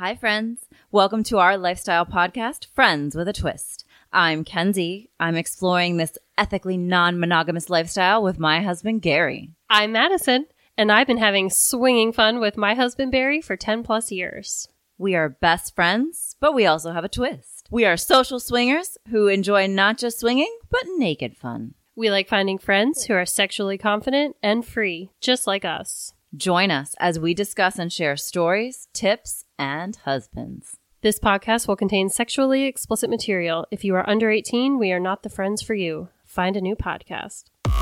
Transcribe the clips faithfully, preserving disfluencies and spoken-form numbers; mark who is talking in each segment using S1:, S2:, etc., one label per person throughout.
S1: Hi, friends. Welcome to our lifestyle podcast, Friends with a Twist. I'm Kenzie. I'm exploring this ethically non-monogamous lifestyle with my husband, Gary.
S2: I'm Madison, and I've been having swinging fun with my husband, Barry, for ten plus years.
S1: We are best friends, but we also have a twist. We are social swingers who enjoy not just swinging, but naked fun.
S2: We like finding friends who are sexually confident and free, just like us.
S1: Join us as we discuss and share stories, tips, and husbands.
S2: This podcast will contain sexually explicit material. If you are under eighteen, we are not the friends for you. Find a new podcast.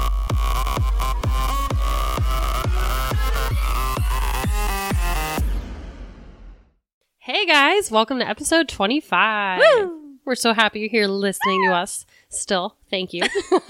S2: Hey guys, welcome to episode twenty-five.
S1: Woo!
S2: We're so happy you're here listening to us still. Thank you.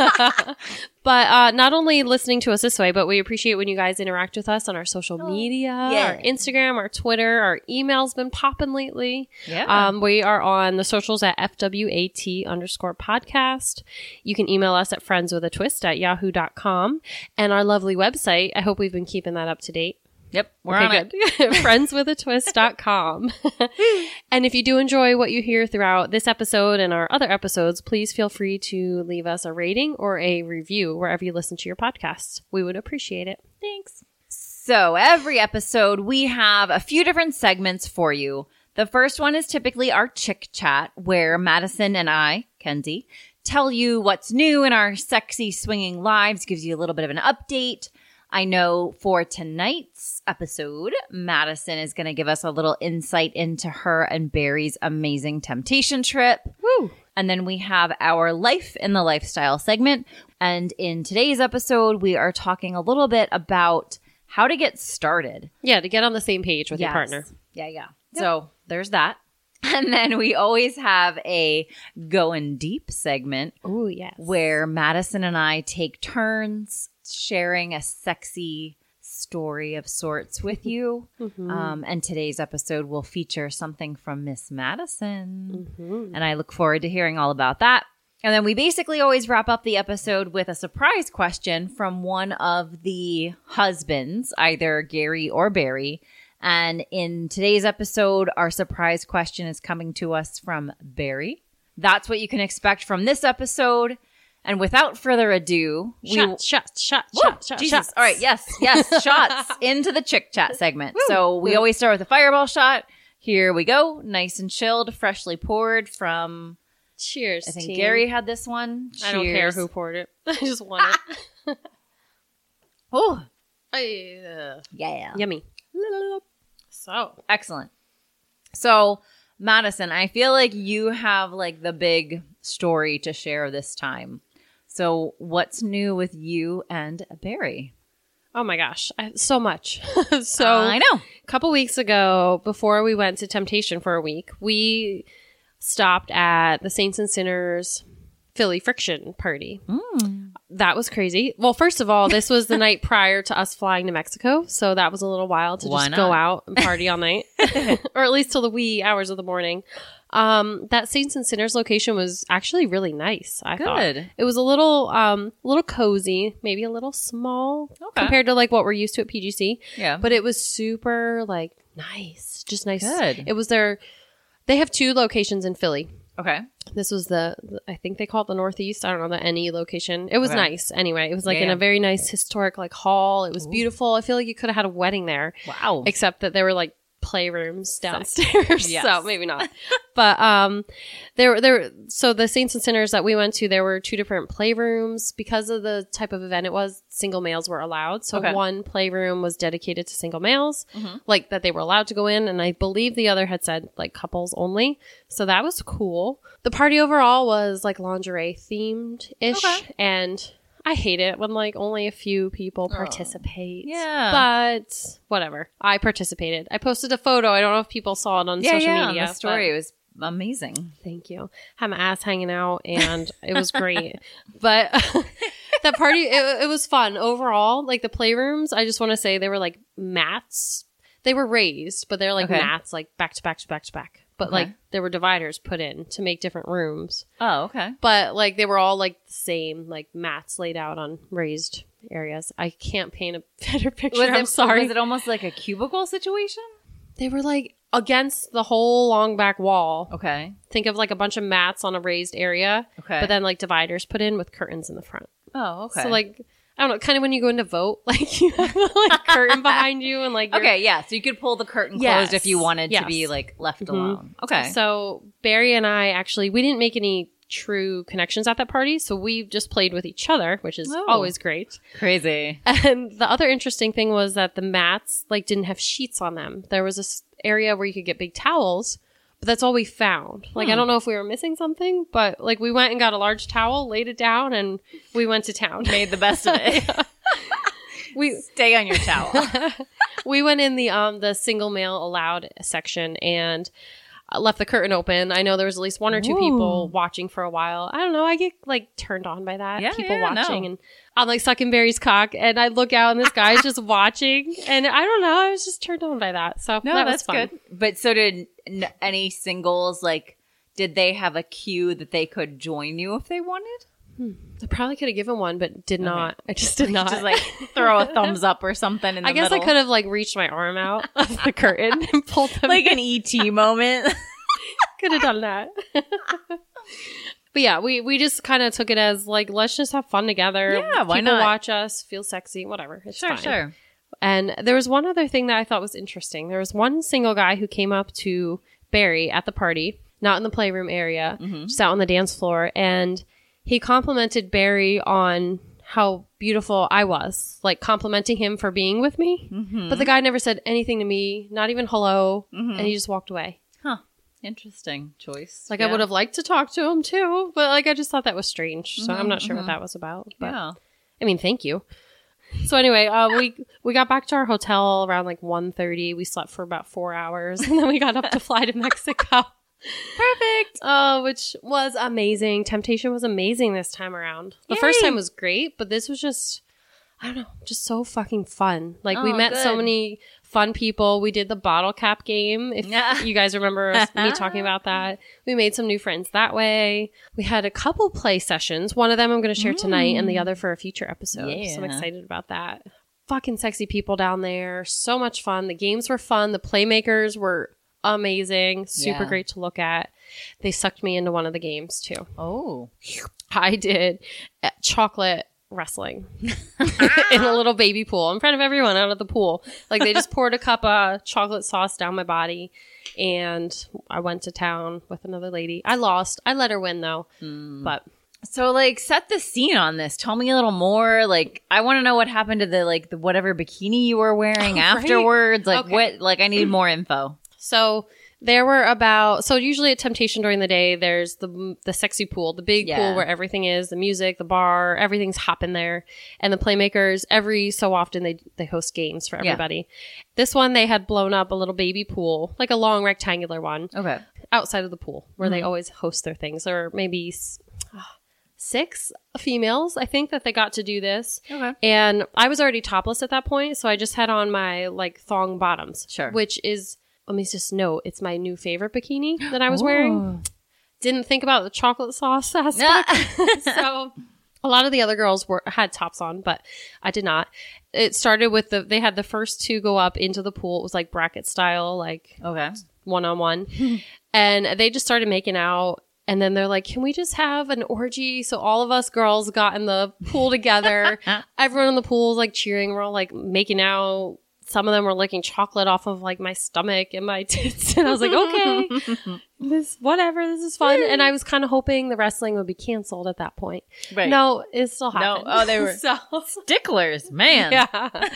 S2: But uh, not only listening to us this way, but we appreciate when you guys interact with us on our social media,
S1: yeah.
S2: our Instagram, our Twitter. Our email's been popping lately.
S1: Yeah.
S2: Um, we are on the socials at F W A T underscore podcast. You can email us at friendswithatwist at yahoo dot com. And our lovely website, I hope we've been keeping that up to date.
S1: Yep, we're
S2: okay,
S1: on
S2: good.
S1: it.
S2: friends with a twist dot com. And if you do enjoy what you hear throughout this episode and our other episodes, please feel free to leave us a rating or a review wherever you listen to your podcasts. We would appreciate it.
S1: Thanks. So every episode, we have a few different segments for you. The first one is typically our Chick Chat, where Madison and I, Kenzie, tell you what's new in our sexy swinging lives, gives you a little bit of an update. I know for tonight's episode, Madison is going to give us a little insight into her and Barry's amazing temptation trip.
S2: Woo!
S1: And then we have our Life in the Lifestyle segment. And in today's episode, we are talking a little bit about how to get started.
S2: Yeah, to get on the same page with
S1: Yes.
S2: your partner.
S1: Yeah, yeah. Yep. So there's that. And then we always have a Going Deep segment.
S2: Oh, yes.
S1: Where Madison and I take turns sharing a sexy story of sorts with you.
S2: Mm-hmm.
S1: Um, and today's episode will feature something from Miss Madison.
S2: Mm-hmm.
S1: And I look forward to hearing all about that. And then we basically always wrap up the episode with a surprise question from one of the husbands, either Gary or Barry. And in today's episode, our surprise question is coming to us from Barry. That's what you can expect from this episode. And without further ado, we
S2: Shots, shots, shots,
S1: Woo!
S2: shots, shots,
S1: Jesus.
S2: shots.
S1: All right, yes, yes, shots into the Chick Chat segment. So we
S2: Woo.
S1: always start with a fireball shot. Here we go. Nice and chilled, freshly poured from,
S2: Cheers,
S1: I think
S2: team.
S1: Gary had this one. Cheers.
S2: I don't care who poured it. I just want it.
S1: Oh,
S2: Uh,
S1: yeah.
S2: Yummy. So,
S1: Excellent. So, Madison, I feel like you have like the big story to share this time. So what's new with you and Barry?
S2: oh my gosh, I, so much. so,
S1: I know.
S2: a couple weeks ago, before we went to Temptation for a week, we stopped at the Saints and Sinners Philly Friction party.
S1: Mm.
S2: That was crazy. Well, first of all, this was the night prior to us flying to Mexico, so that was a little wild to
S1: Why
S2: just
S1: not?
S2: go out and party all night, or at least till the wee hours of the morning. Um, that Saints and Sinners location was actually really nice. I thought
S1: Good.
S2: it was a little, um, a little cozy, maybe a little small
S1: Okay.
S2: compared to like what we're used to at P G C.
S1: Yeah.
S2: But it was super like nice, just nice.
S1: Good.
S2: It was their. They have two locations in Philly.
S1: Okay.
S2: This was the, the, I think they call it the Northeast. I don't know the N E location. It was
S1: Okay.
S2: nice. Anyway, it was like
S1: Yeah,
S2: in
S1: yeah.
S2: a very nice historic like hall. It was beautiful. I feel like you could have had a wedding there,
S1: Wow.
S2: except that there were like playrooms downstairs.
S1: Yes.
S2: So maybe not. But um, there, there. So the Saints and Sinners that we went to, there were two different playrooms because of the type of event it was. Single males were allowed. So
S1: Okay.
S2: one playroom was dedicated to single males,
S1: Mhm.
S2: like that they were allowed to go in, and I believe the other had said like couples only. So that was cool. The party overall was like lingerie themed ish,
S1: Okay.
S2: and I hate it when like only a few people participate.
S1: Yeah.
S2: But whatever. I participated. I posted a photo. I don't know if people saw it on
S1: yeah,
S2: social
S1: yeah.
S2: media.
S1: The story
S2: but
S1: was amazing.
S2: Thank you. Had my ass hanging out and it was great. But that party, it, it was fun overall. Like the playrooms, I just want to say they were like mats. They were raised, but they're like
S1: Okay.
S2: mats, like back to back to back to back. But
S1: Okay.
S2: like there were dividers put in to make different rooms.
S1: Oh, okay.
S2: But like they were all like the same, like mats laid out on raised areas. I can't paint a better picture.
S1: Was
S2: I'm
S1: it,
S2: sorry.
S1: Was it almost like a cubicle situation?
S2: They were like against the whole long back wall.
S1: Okay.
S2: Think of like a bunch of mats on a raised area.
S1: Okay.
S2: But then like dividers put in with curtains in the front.
S1: Oh, okay.
S2: So like, I don't know, kind of when you go in to vote, like you have like a curtain behind you and like.
S1: Okay, yeah. So you could pull the curtain
S2: Yes.
S1: closed if you wanted
S2: Yes.
S1: to be like left
S2: Mhm.
S1: alone. Okay.
S2: So Barry and I actually, we didn't make any true connections at that party. So we just played with each other, which is
S1: Oh.
S2: always great.
S1: Crazy.
S2: And the other interesting thing was that the mats like didn't have sheets on them. There was this area where you could get big towels, but that's all we found. Like,
S1: Hmm.
S2: I don't know if we were missing something, but like we went and got a large towel, laid it down, and we went to town.
S1: Made the best of it.
S2: We
S1: Stay on your towel.
S2: we went in the um the single male allowed section and uh, left the curtain open. I know there was at least one or two
S1: Ooh.
S2: people watching for a while. I don't know. I get like turned on by that.
S1: Yeah,
S2: people
S1: yeah,
S2: watching
S1: no.
S2: and I'm like sucking Barry's cock and I look out and this guy's just watching and I don't know. I was just turned on by that. So
S1: No,
S2: that
S1: that's
S2: was fun.
S1: good. But so did n- any singles, like, did they have a queue that they could join you if they wanted?
S2: I probably could have given one, but did not. I just did not.
S1: Just like throw a thumbs up or something in the
S2: I guess
S1: middle.
S2: I could have like reached my arm out of the curtain and pulled them
S1: Like
S2: in.
S1: an E T moment.
S2: Could have done that. But yeah, we, we just kind of took it as like, let's just have fun together.
S1: Yeah, why
S2: People
S1: not?
S2: watch us, feel sexy, whatever. It's
S1: Sure,
S2: fine.
S1: sure.
S2: And there was one other thing that I thought was interesting. There was one single guy who came up to Barry at the party, not in the playroom area,
S1: Mm-hmm.
S2: just out on the dance floor. And he complimented Barry on how beautiful I was, like complimenting him for being with me.
S1: Mm-hmm.
S2: But the guy never said anything to me, not even hello.
S1: Mhm.
S2: And he just walked away.
S1: Huh. Interesting choice.
S2: Like I
S1: Yeah.
S2: would have liked to talk to him too, but like I just thought that was strange. So I'm
S1: Mhm,
S2: not sure
S1: mhm.
S2: what that was about. But
S1: Yeah.
S2: I mean, thank you. So anyway, uh, we we got back to our hotel around like one thirty. We slept for about four hours, and then we got up to fly to Mexico.
S1: Perfect.
S2: Uh, which was amazing. Temptation was amazing this time around. The first
S1: Yay.
S2: time was great, but this was just, I don't know, just so fucking fun. Like we
S1: Oh,
S2: met so
S1: good.
S2: many fun people. We did the bottle cap game. If
S1: Yeah.
S2: you guys remember us, me talking about that, we made some new friends that way. We had a couple play sessions. One of them I'm going to share tonight, and the other for a future episode. So I'm
S1: Yeah.
S2: excited about that. Fucking sexy people down there. So much fun. The games were fun. The playmakers were amazing. Super
S1: Yeah.
S2: great to look at. They sucked me into one of the games too.
S1: Oh.
S2: I did uh, chocolate wrestling in a little baby pool in front of everyone out at the pool. Like they just poured a cup of chocolate sauce down my body and I went to town with another lady. I lost. I let her win though. But
S1: So, like, set the scene on this. Tell me a little more. Like, I want to know what happened to the, like, the whatever bikini you were wearing
S2: Right.
S1: afterwards. Like,
S2: Okay.
S1: what, like, I need more info.
S2: so there were about, so usually at Temptation during the day, there's the the sexy pool, the big
S1: Yeah.
S2: pool where everything is, the music, the bar, everything's hopping there. And the playmakers, every so often they, they host games for
S1: Yeah.
S2: everybody. This one, they had blown up a little baby pool, like a long rectangular one.
S1: Okay.
S2: outside of the pool where they
S1: Mhm.
S2: always host their things. There were maybe s- ah, six females, I think, that they got to do this.
S1: Okay.
S2: And I was already topless at that point, so I just had on my like thong bottoms.
S1: Sure.
S2: Which is, let me just note, it's my new favorite bikini that I was wearing. Didn't think about the chocolate sauce aspect. So a lot of the other girls were had tops on, but I did not. It started with the, they had the first two go up into the pool. It was like bracket style, like
S1: Okay.
S2: one on one. And they just started making out. And then they're like, can we just have an orgy? So all of us girls got in the pool together. Everyone in the pool was like cheering. We're all like making out. Some of them were licking chocolate off of like my stomach and my tits. And I was like, okay, this, whatever, this is fun. And I was kind of hoping the wrestling would be canceled at that point.
S1: Right.
S2: No, it still
S1: No.
S2: happened.
S1: Oh, they were
S2: so,
S1: sticklers, man.
S2: yeah.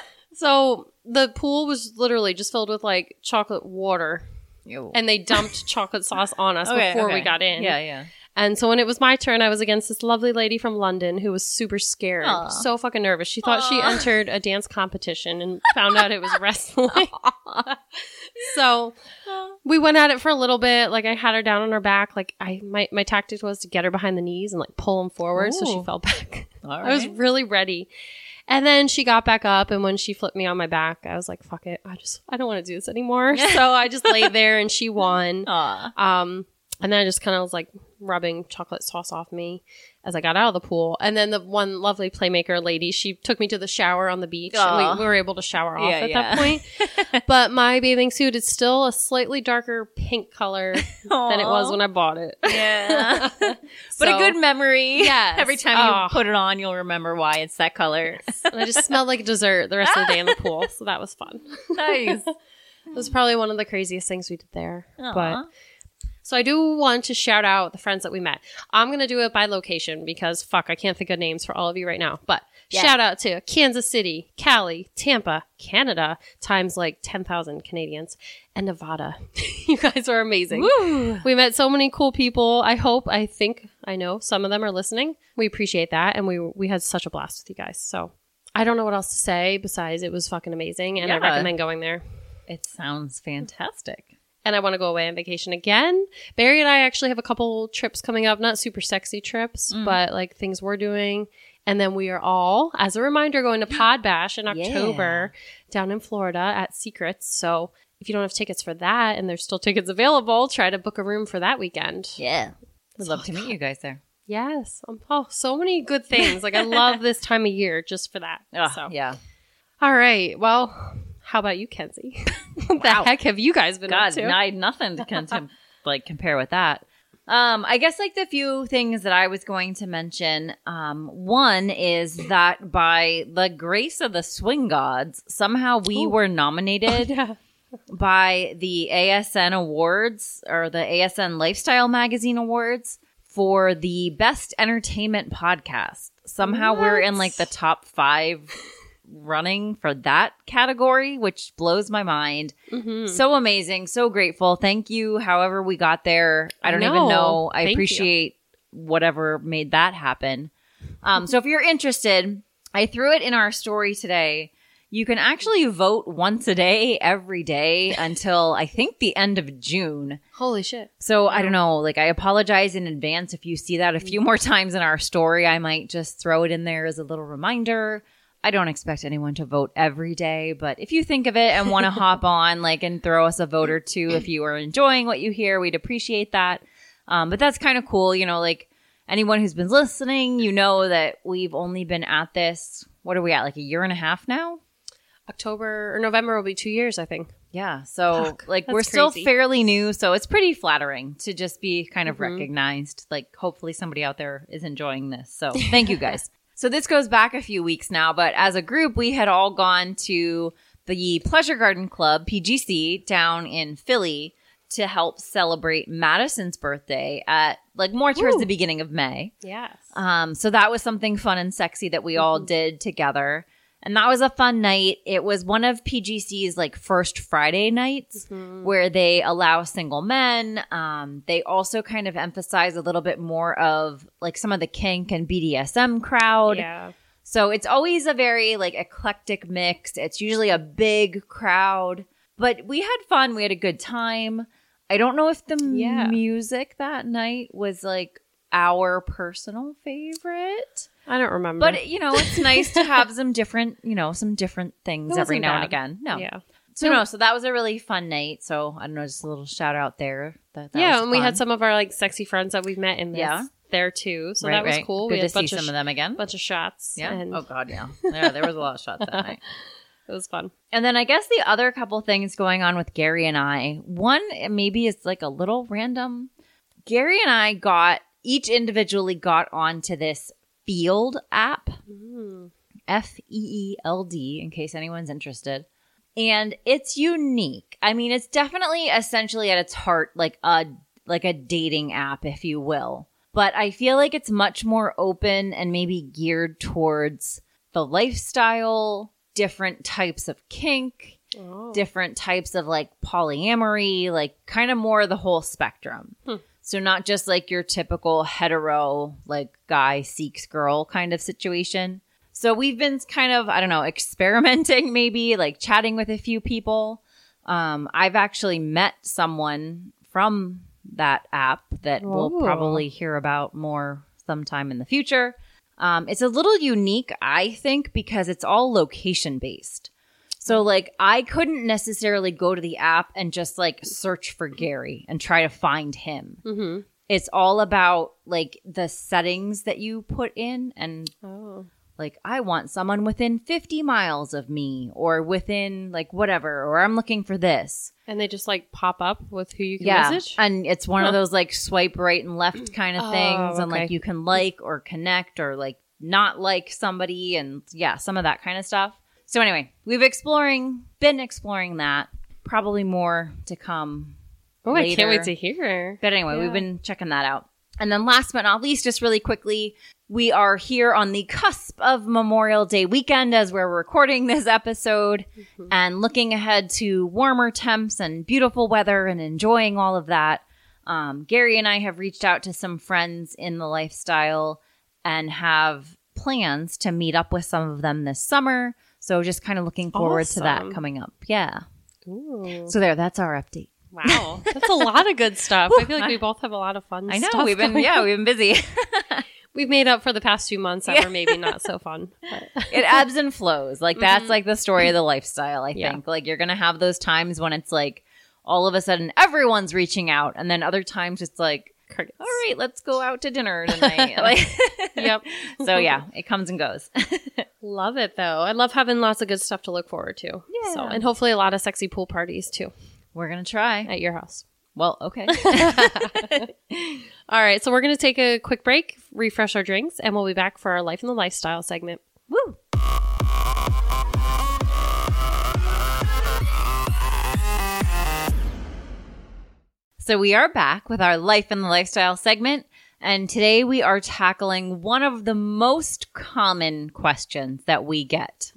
S2: So the pool was literally just filled with like chocolate water.
S1: Ew.
S2: And they dumped chocolate sauce on us
S1: Okay,
S2: before we
S1: okay.
S2: got in.
S1: Yeah, yeah.
S2: And so when it was my turn, I was against this lovely lady from London who was super scared.
S1: Aw.
S2: So fucking nervous. She thought she
S1: Aw.
S2: entered a dance competition and found out it was wrestling. So we went at it for a little bit. Like I had her down on her back. Like I, my, my tactic was to get her behind the knees and like pull them forward. So she
S1: Ooh.
S2: fell back.
S1: All
S2: I was
S1: right.
S2: really ready. And then she got back up, and when she flipped me on my back, I was like, fuck it. I just, I don't want to do this anymore. So I just laid there and she won.
S1: Aw.
S2: Um, and then I just kind of was like rubbing chocolate sauce off me as I got out of the pool. And then the one lovely playmaker lady, she took me to the shower on the beach.
S1: Aw.
S2: And we, we were able to shower off
S1: Yeah,
S2: at
S1: yeah.
S2: that point. But my bathing suit is still a slightly darker pink color than it was when I bought it.
S1: Yeah. But
S2: So-
S1: a good memory.
S2: Yes.
S1: Every time you
S2: Oh.
S1: put it on, you'll remember why it's that color.
S2: And I just smelled like dessert the rest of the day in the pool. So that was fun.
S1: Nice.
S2: It was probably one of the craziest things we did there.
S1: Aw.
S2: But so I do want to shout out the friends that we met. I'm going to do it by location because fuck, I can't think of names for all of you right now. But
S1: Yeah.
S2: shout out to Kansas City, Cali, Tampa, Canada, times like ten thousand Canadians, and Nevada. You guys are amazing.
S1: Woo.
S2: We met so many cool people. I hope, I think, I know some of them are listening. We appreciate that. And we we had such a blast with you guys. So I don't know what else to say besides it was fucking amazing. And I
S1: Yeah.
S2: recommend going there.
S1: It sounds fantastic.
S2: And I want to go away on vacation again. Barry and I actually have a couple trips coming up, not super sexy trips,
S1: Mm.
S2: but like things we're doing. And then we are all, as a reminder, going to Pod Bash in
S1: Yeah.
S2: October down in Florida at Secrets. So if you don't have tickets for that and there's still tickets available, try to book a room for that weekend.
S1: Yeah. We'd love to meet you guys there.
S2: Yes. Um, oh, so many good things. Like I love this time of year just for that.
S1: Ugh,
S2: so.
S1: Yeah.
S2: All right. Well, how about you, Kenzie? What the
S1: Wow.
S2: heck have you guys been
S1: God,
S2: up to?
S1: I had nothing to con- to, like compare with that. Um, I guess like the few things that I was going to mention. Um, one is that by the grace of the swing gods, somehow we
S2: Ooh.
S1: were nominated
S2: yeah.
S1: by the A S N Awards or the A S N Lifestyle Magazine Awards for the best entertainment podcast. Somehow we're in
S2: What?
S1: like the top five running for that category, which blows my mind.
S2: Mhm.
S1: So amazing. So grateful. Thank you. However we got there. I don't
S2: I
S1: even
S2: know.
S1: know. I
S2: Thank you.
S1: appreciate whatever made that happen. Um, so if you're interested, I threw it in our story today. You can actually vote once a day, every day until I think the end of June.
S2: Holy shit.
S1: So I don't know, like I apologize in advance if you see that a few more times in our story. I might just throw it in there as a little reminder. I don't expect anyone to vote every day, but if you think of it and want to hop on like and throw us a vote or two if you are enjoying what you hear, we'd appreciate that. Um, but that's kind of cool, you know, like anyone who's been listening, you know that we've only been at this, what are we at, like a year and a half now?
S2: October or November will be two years, I think.
S1: Yeah. So
S2: Fuck,
S1: like
S2: that's
S1: we're still
S2: crazy.
S1: fairly new. So it's pretty flattering to just be kind of
S2: Mhm.
S1: recognized. Like hopefully somebody out there is enjoying this. So thank you guys. So this goes back a few weeks now, but as a group, we had all gone to the Pleasure Garden Club, P G C, down in Philly to help celebrate Madison's birthday at like more towards
S2: Ooh.
S1: the beginning of May.
S2: Yes.
S1: Um, so that was something fun and sexy that we all did together. And that was a fun night. It was one of P G C's like first Friday nights
S2: Mhm.
S1: where they allow single men. Um, they also kind of emphasize a little bit more of like some of the kink and B D S M crowd.
S2: Yeah.
S1: So it's always a very like eclectic mix. It's usually a big crowd, but we had fun. We had a good time. I don't know if the
S2: Yeah.
S1: music that night was like our personal favorite.
S2: I don't remember.
S1: But you know, it's nice to have some different, you know, some different things
S2: It
S1: every
S2: wasn't
S1: now and
S2: bad.
S1: again. No,
S2: Yeah.
S1: so no, so that was a really fun night. So I don't know, just a little shout out there. That, that
S2: yeah,
S1: was
S2: and we
S1: fun.
S2: had some of our like sexy friends that we've met in this
S1: Yeah.
S2: there too. So
S1: Right,
S2: that was
S1: right.
S2: cool.
S1: Good
S2: we
S1: to
S2: had a
S1: see
S2: bunch
S1: some
S2: of,
S1: of them again.
S2: bunch of shots.
S1: Yeah.
S2: And
S1: Oh God, yeah. Yeah, there was a lot of shots that night.
S2: it was fun.
S1: And then I guess the other couple things going on with Gary and I. One maybe is like a little random. Gary and I got each individually got onto this Field app.
S2: Mm.
S1: F E E L D, in case anyone's interested. And it's unique. I mean, it's definitely essentially at its heart like a like a dating app, if you will. But I feel like it's much more open and maybe geared towards the lifestyle, different types of kink,
S2: Oh.
S1: different types of like polyamory, like kind of more the whole spectrum.
S2: Hmm.
S1: So not just like your typical hetero, like guy seeks girl kind of situation. So we've been kind of, I don't know, experimenting maybe, like chatting with a few people. Um, I've actually met someone from that app that we'll
S2: Oh.
S1: probably hear about more sometime in the future. Um, it's a little unique, I think, because it's all location based. So like I couldn't necessarily go to the app and just like search for Gary and try to find him.
S2: Mm-hmm.
S1: it's all about like the settings that you put in and
S2: Oh.
S1: like, I want someone within fifty miles of me or within like whatever, or I'm looking for this.
S2: And they just like pop up with who you can
S1: Yeah.
S2: message?
S1: And it's one
S2: Huh.
S1: of those like swipe right and left kind of
S2: Oh,
S1: things. And like
S2: okay.
S1: you can like or connect or like not like somebody and yeah, some of that kind of stuff. So anyway, we've exploring, been exploring that. Probably more to come.
S2: Oh, I can't
S1: later.
S2: wait to hear.
S1: But anyway,
S2: Yeah.
S1: we've been checking that out. And then last but not least, just really quickly, we are here on the cusp of Memorial Day weekend as we're recording this episode
S2: Mm-hmm.
S1: and looking ahead to warmer temps and beautiful weather and enjoying all of that. Um, Gary and I have reached out to some friends in the lifestyle and have plans to meet up with some of them this summer. So just kind of looking forward to that
S2: Awesome.
S1: coming up. Yeah.
S2: Ooh.
S1: So there, that's our update.
S2: Wow. That's a lot of good stuff. I feel like we both have a lot of fun
S1: I know
S2: stuff
S1: we've been,
S2: going
S1: yeah,
S2: on.
S1: we've been busy.
S2: We've made up for the past few months that
S1: Yeah.
S2: were maybe not so fun. But.
S1: It ebbs and flows. Like that's
S2: Mhm.
S1: like the story of the lifestyle, I
S2: Yeah.
S1: think. Like you're going to have those times when it's like all of a sudden everyone's reaching out. And then other times it's like,
S2: Crickets.
S1: all right, let's go out to dinner tonight. Like,
S2: Yep.
S1: so yeah, it comes and goes.
S2: Love it though. I love having lots of good stuff to look forward to.
S1: Yeah.
S2: So, and hopefully a lot of sexy pool parties too
S1: We're going to try.
S2: at your house.
S1: Well, okay.
S2: All right. So we're going to take a quick break, refresh our drinks, and we'll be back for our Life in the Lifestyle segment.
S1: Woo. So we are back with our Life in the Lifestyle segment. And today we are tackling one of the most common questions that we get.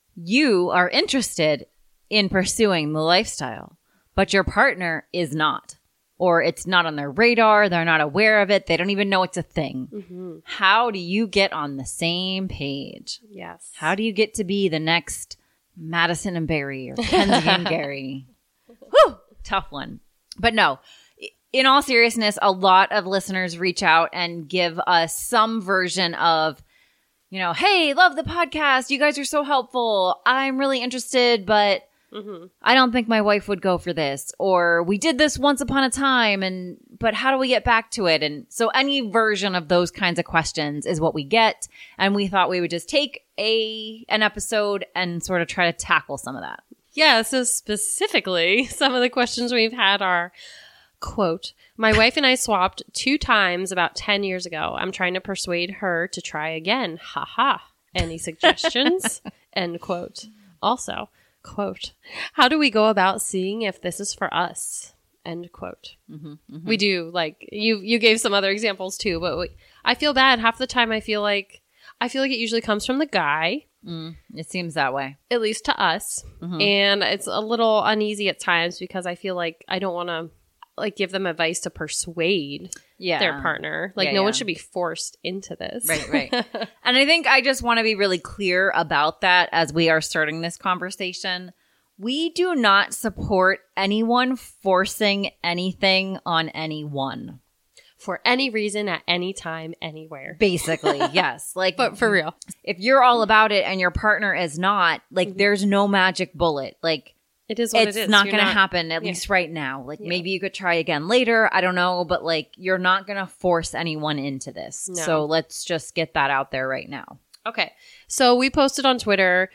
S1: You are interested in pursuing the lifestyle, but your partner is not. Or it's not on their radar. They're not aware of it. They don't even know it's a thing.
S2: Mm-hmm.
S1: How do you get on the same page?
S2: Yes.
S1: How do you get to be the next Madison and Barry or Kenzie and Gary? Whew, tough one. But no, in all seriousness, a lot of listeners reach out and give us some version of, you know, hey, love the podcast. You guys are so helpful. I'm really interested, but
S2: Mm-hmm.
S1: I don't think my wife would go for this. Or we did this once upon a time, and but how do we get back to it? And so any version of those kinds of questions is what we get. And we thought we would just take a an episode and sort of try to tackle some of that.
S2: Yeah, so specifically, some of the questions we've had are, quote, my wife and I swapped two times about ten years ago. I'm trying to persuade her to try again. Ha ha. Any suggestions? End quote. Also, quote, how do we go about seeing if this is for us? End quote.
S1: Mm-hmm, mm-hmm.
S2: We do, like, you you gave some other examples too, but we, I feel bad. Half the time I feel like, I feel like it usually comes from the guy.
S1: Mm, it seems that way.
S2: At least to us.
S1: Mhm.
S2: And it's a little uneasy at times because I feel like I don't want to like give them advice to persuade
S1: Yeah.
S2: their partner. Like
S1: Yeah,
S2: no
S1: yeah.
S2: one should be forced into this.
S1: Right, right. And I think I just want to be really clear about that as we are starting this conversation. We do not support anyone forcing anything on anyone.
S2: For any reason, at any time, anywhere.
S1: Basically, yes. Like,
S2: But for real.
S1: if you're all about it and your partner is not, like, there's no magic bullet. Like,
S2: It is what
S1: it's
S2: it is.
S1: not
S2: You're
S1: going to happen, at
S2: yeah.
S1: least right now. Like,
S2: Yeah.
S1: maybe you could try again later. I don't know. But, like, you're not going to force anyone into this.
S2: No.
S1: So let's just get that out there right now.
S2: Okay. So we posted on Twitter,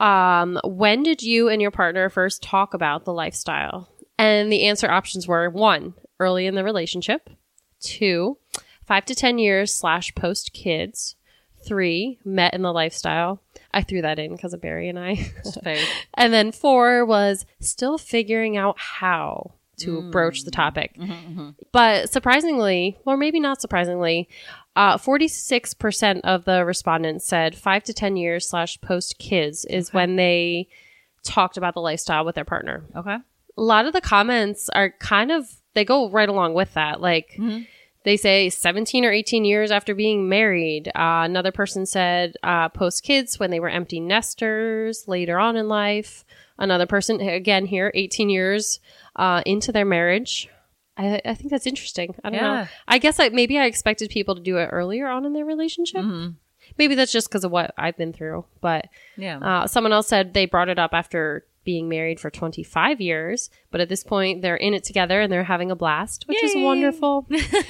S2: um, when did you and your partner first talk about the lifestyle? And the answer options were one, early in the relationship. Two, five to ten years slash post kids. Three, met in the lifestyle. I threw that in because of Barry and I. And then four was still figuring out how to
S1: Mm.
S2: broach the topic.
S1: Mm-hmm, mm-hmm.
S2: But surprisingly, or maybe not surprisingly, uh, forty-six percent of the respondents said five to ten years slash post kids is
S1: Okay.
S2: when they talked about the lifestyle with their partner.
S1: Okay.
S2: A lot of the comments are kind of, they go right along with that. Like,
S1: Mhm.
S2: they say seventeen or eighteen years after being married. Uh, another person said uh, post kids when they were empty nesters later on in life. Another person, again here, eighteen years uh, into their marriage. I, I think that's interesting. I don't
S1: Yeah.
S2: know. I guess I, maybe I expected people to do it earlier on in their relationship.
S1: Mhm.
S2: Maybe that's just because of what I've been through. But
S1: Yeah.
S2: uh, someone else said they brought it up after being married for twenty-five years. But at this point, they're in it together and they're having a blast, which is
S1: Yay.
S2: wonderful.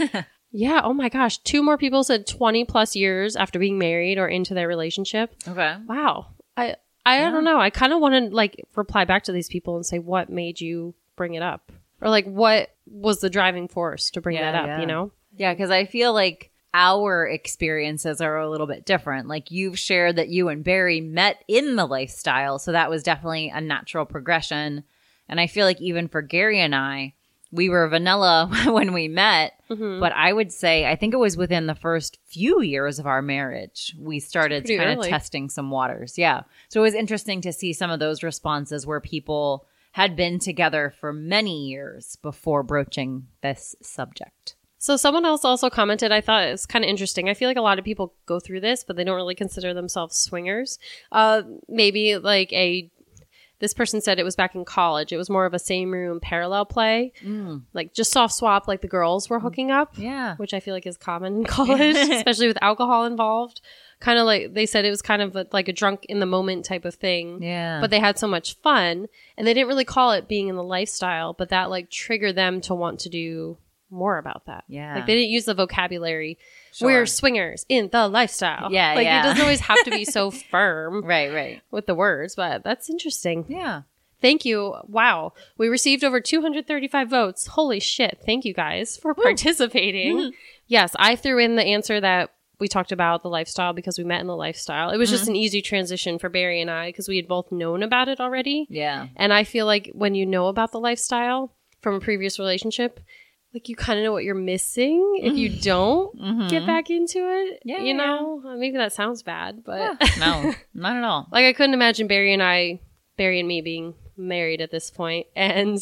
S2: Yeah. Oh my gosh. Two more people said twenty plus years after being married or into their relationship.
S1: Okay.
S2: Wow. I I
S1: Yeah.
S2: don't know. I kind of want to like reply back to these people and say, what made you bring it up? Or like, what was the driving force to bring
S1: Yeah,
S2: that up,
S1: yeah.
S2: you know?
S1: Yeah, because I feel like our experiences are a little bit different. Like you've shared that you and Barry met in the lifestyle. So that was definitely a natural progression. And I feel like even for Gary and I, we were vanilla when we met.
S2: Mm-hmm.
S1: But I would say, I think it was within the first few years of our marriage, we started
S2: Pretty
S1: kind of
S2: early.
S1: testing some waters. Yeah. So it was interesting to see some of those responses where people had been together for many years before broaching this subject.
S2: So someone else also commented, I thought it's kind of interesting. I feel like a lot of people go through this, but they don't really consider themselves swingers. Uh, maybe like a, this person said it was back in college. It was more of a same room parallel play,
S1: Mm.
S2: like just soft swap, like the girls were hooking up,
S1: Yeah.
S2: which I feel like is common in college, especially with alcohol involved. Kind of like, they said it was kind of a, like a drunk in the moment type of thing.
S1: Yeah.
S2: But they had so much fun, and they didn't really call it being in the lifestyle, but that like triggered them to want to do more about that.
S1: Yeah.
S2: Like they didn't use the vocabulary.
S1: Sure.
S2: We're swingers in the lifestyle.
S1: Yeah,
S2: Like
S1: yeah.
S2: it doesn't always have to be so firm
S1: Right, right.
S2: with the words, but that's interesting.
S1: Yeah.
S2: Thank you. Wow. We received over two hundred thirty-five votes. Holy shit. Thank you guys for participating.
S1: Mhm.
S2: Yes, I threw in the answer that we talked about the lifestyle because we met in the lifestyle. It was just an easy transition for Barry and I because we had both known about it already.
S1: Yeah.
S2: And I feel like when you know about the lifestyle from a previous relationship, like you kind of know what you're missing if you don't
S1: Mhm.
S2: get back into it.
S1: Yeah,
S2: You know, Uh, maybe that sounds bad, but
S1: No, not at all.
S2: like I couldn't imagine Barry and I, Barry and me being married at this point and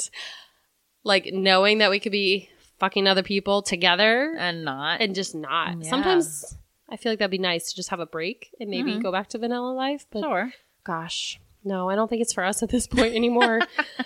S2: like knowing that we could be fucking other people together
S1: And not.
S2: and just not.
S1: Yeah.
S2: Sometimes I feel like that'd be nice to just have a break and maybe
S1: Mhm.
S2: go back to vanilla life, but
S1: Sure.
S2: gosh, no, I don't think it's for us at this point anymore.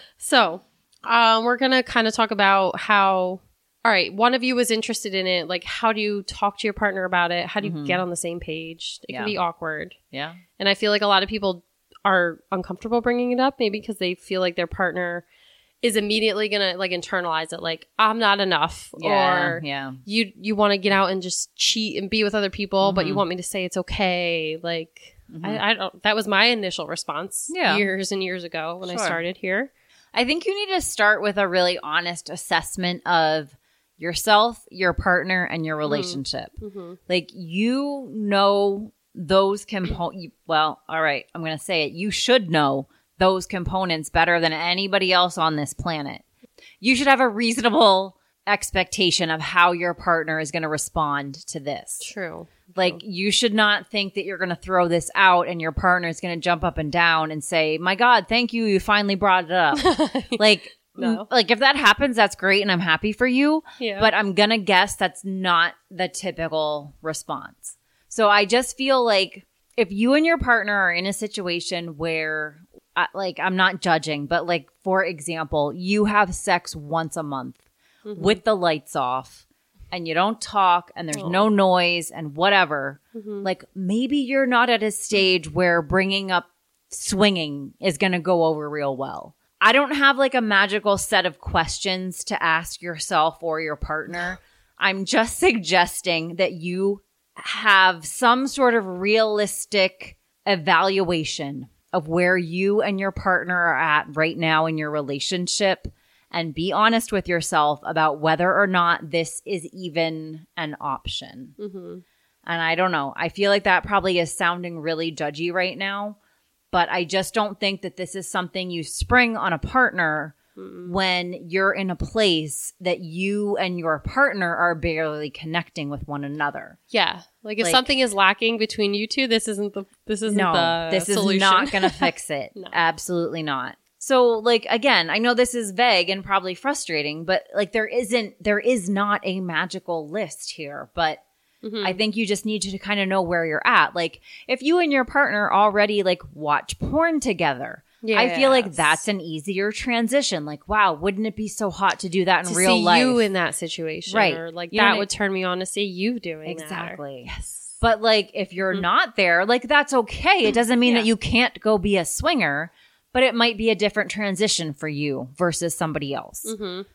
S2: So, um, we're going to kind of talk about how, all right, one of you was interested in it. Like, how do you talk to your partner about it? How do you
S1: Mhm.
S2: get on the same page? It
S1: Yeah.
S2: can be awkward.
S1: Yeah.
S2: And I feel like a lot of people are uncomfortable bringing it up, maybe because they feel like their partner is immediately going to like internalize it. Like, I'm not enough.
S1: Yeah.
S2: Or
S1: yeah.
S2: you, you want to get out and just cheat and be with other people, but you
S1: Mhm.
S2: want me to say it's okay. Like,
S1: Mhm.
S2: I, I don't, that was my initial response
S1: Yeah.
S2: years and years ago when I
S1: Sure.
S2: started here.
S1: I think you need to start with a really honest assessment of yourself, your partner, and your relationship.
S2: Mm-hmm.
S1: Like you know those components. Well, all right, I'm going to say it. You should know those components better than anybody else on this planet. You should have a reasonable expectation of how your partner is going to respond to this.
S2: True.
S1: Like you should not think that you're going to throw this out and your partner is going to jump up and down and say, "My God, thank you, you finally brought it up." Like,
S2: No.
S1: like if that happens, that's great, and I'm happy for you.
S2: Yeah.
S1: But I'm gonna guess that's not the typical response. So I just feel like if you and your partner are in a situation where, uh, like, I'm not judging, but like for example, you have sex once a month
S2: Mm-hmm.
S1: with the lights off. And you don't talk and there's
S2: Oh.
S1: no noise and whatever,
S2: Mhm.
S1: like maybe you're not at a stage where bringing up swinging is going to go over real well. I don't have like a magical set of questions to ask yourself or your partner. I'm just suggesting that you have some sort of realistic evaluation of where you and your partner are at right now in your relationship. And be honest with yourself about whether or not this is even an option.
S2: Mm-hmm.
S1: And I don't know. I feel like that probably is sounding really judgy right now. But I just don't think that this is something you spring on a partner
S2: Mm-mm.
S1: when you're in a place that you and your partner are barely connecting with one another.
S2: Yeah. Like if
S1: Like-
S2: something is lacking between you two, this isn't the this isn't
S1: No,
S2: the
S1: this
S2: solution.
S1: is not going to fix it.
S2: No.
S1: Absolutely not. So like, again, I know this is vague and probably frustrating, but like there isn't, there is not a magical list here, but
S2: Mhm.
S1: I think you just need to kind of know where you're at. Like if you and your partner already like watch porn together, I feel like
S2: Yes.
S1: that's an easier transition. Like, wow, wouldn't it be so hot to do that in
S2: to
S1: real
S2: see
S1: life?
S2: you in that situation,
S1: Right.
S2: Or like
S1: You know
S2: that
S1: what I-
S2: would turn me on to see you doing that.
S1: Exactly.
S2: Yes.
S1: But like if you're
S2: Mm.
S1: not there, like that's okay. It doesn't mean
S2: Yeah.
S1: that you can't go be a swinger, but it might be a different transition for you versus somebody else.
S2: Mm-hmm.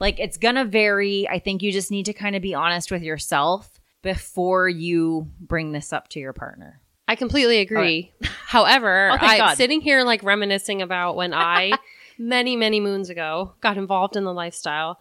S1: Like, it's going to vary. I think you just need to kind of be honest with yourself before you bring this up to your partner.
S2: I completely agree. Right. However,
S1: oh,
S2: I'm
S1: God.
S2: sitting here like reminiscing about when I, many, many moons ago, got involved in the lifestyle.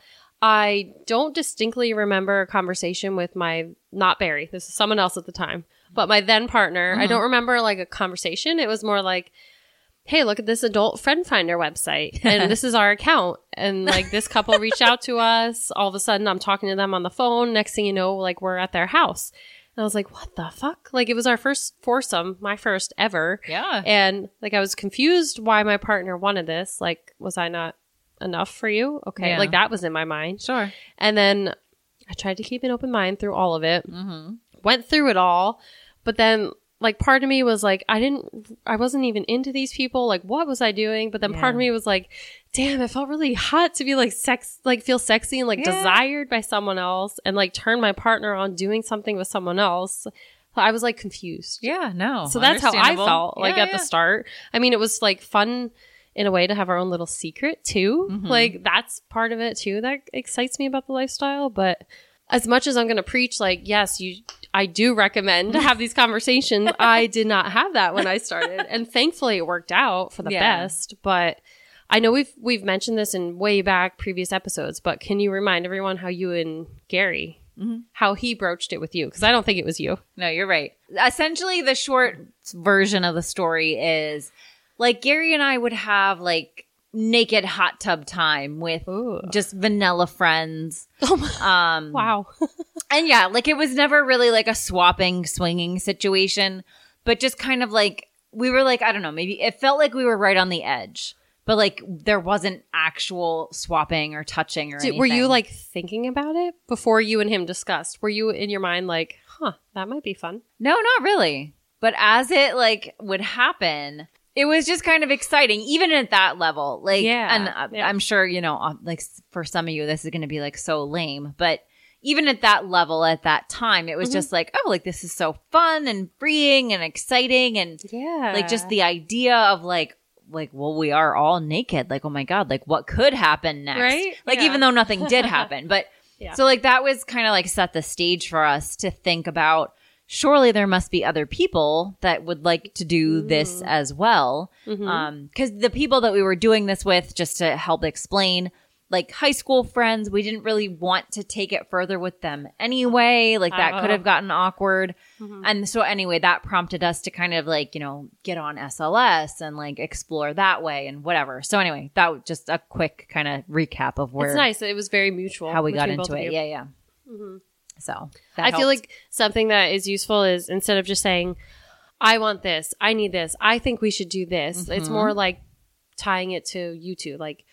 S2: I don't distinctly remember a conversation with my, not Barry, this is someone else at the time, but my then partner. Mm-hmm. I don't remember like a conversation. It was more like, hey, look at this adult friend finder website and this is our account. And like this couple reached out to us. All of a sudden I'm talking to them on the phone. Next thing you know, like we're at their house. And I was like, what the fuck? Like it was our first foursome, my first ever.
S1: Yeah.
S2: And like I was confused why my partner wanted this. Like, was I not enough for you? Okay.
S1: Yeah.
S2: Like that was in my mind.
S1: Sure.
S2: And then I tried to keep an open mind through all of it.
S1: Mm-hmm.
S2: Went through it all. But then like part of me was like, I didn't, I wasn't even into these people. Like what was I doing? But then
S1: yeah.
S2: part of me was like, damn, it felt really hot to be like sex, like feel sexy and like yeah. desired by someone else and like turn my partner on doing something with someone else. I was like confused.
S1: Yeah, no.
S2: So that's how I felt like yeah, at yeah. the start. I mean, it was like fun in a way to have our own little secret too. Mm-hmm. Like that's part of it too that excites me about the lifestyle. But as much as I'm going to preach, like, yes, you, I do recommend to have these conversations. I did not have that when I started. And thankfully it worked out for the yeah. best. But I know we've, we've mentioned this in way back previous episodes, but can you remind everyone how you and Gary, mm-hmm. how he broached it with you? Because I don't think it was you.
S1: No, you're right. Essentially, the short version of the story is like Gary and I would have like naked hot tub time with Ooh. Just vanilla friends. um,
S2: wow.
S1: And yeah, like it was never really like a swapping, swinging situation, but just kind of like we were like, I don't know, maybe it felt like we were right on the edge, but like there wasn't actual swapping or touching or
S2: Did,
S1: anything.
S2: Were you like thinking about it before you and him discussed? Were you in your mind like, huh, that might be fun?
S1: No, not really. But as it like would happen, it was just kind of exciting, even at that level. Like,
S2: yeah,
S1: and uh,
S2: yeah.
S1: I'm sure, you know, like for some of you, this is going to be like so lame, but even at that level, at that time, it was mm-hmm. just like, oh, like this is so fun and freeing and exciting. And
S2: yeah,
S1: like just the idea of like, like, well, we are all naked. Like, oh my God, like what could happen next?
S2: Right?
S1: Like,
S2: yeah.
S1: even though nothing did happen. But yeah. so like that was kind of like set the stage for us to think about, surely there must be other people that would like to do this as well. Mm-hmm. Um, because the people that we were doing this with, just to help explain, like high school friends, we didn't really want to take it further with them anyway. Like that uh-oh. could have gotten awkward. Mm-hmm. And so anyway, that prompted us to kind of like, you know, get on S L S and like explore that way and whatever. So anyway, that was just a quick kind of recap of where.
S2: It's nice. It was very mutual.
S1: How we got into it. Yeah, yeah.
S2: Mm-hmm.
S1: So
S2: I helped. feel like something that is useful is instead of just saying, I want this, I need this, I think we should do this. Mm-hmm. It's more like tying it to you two. Like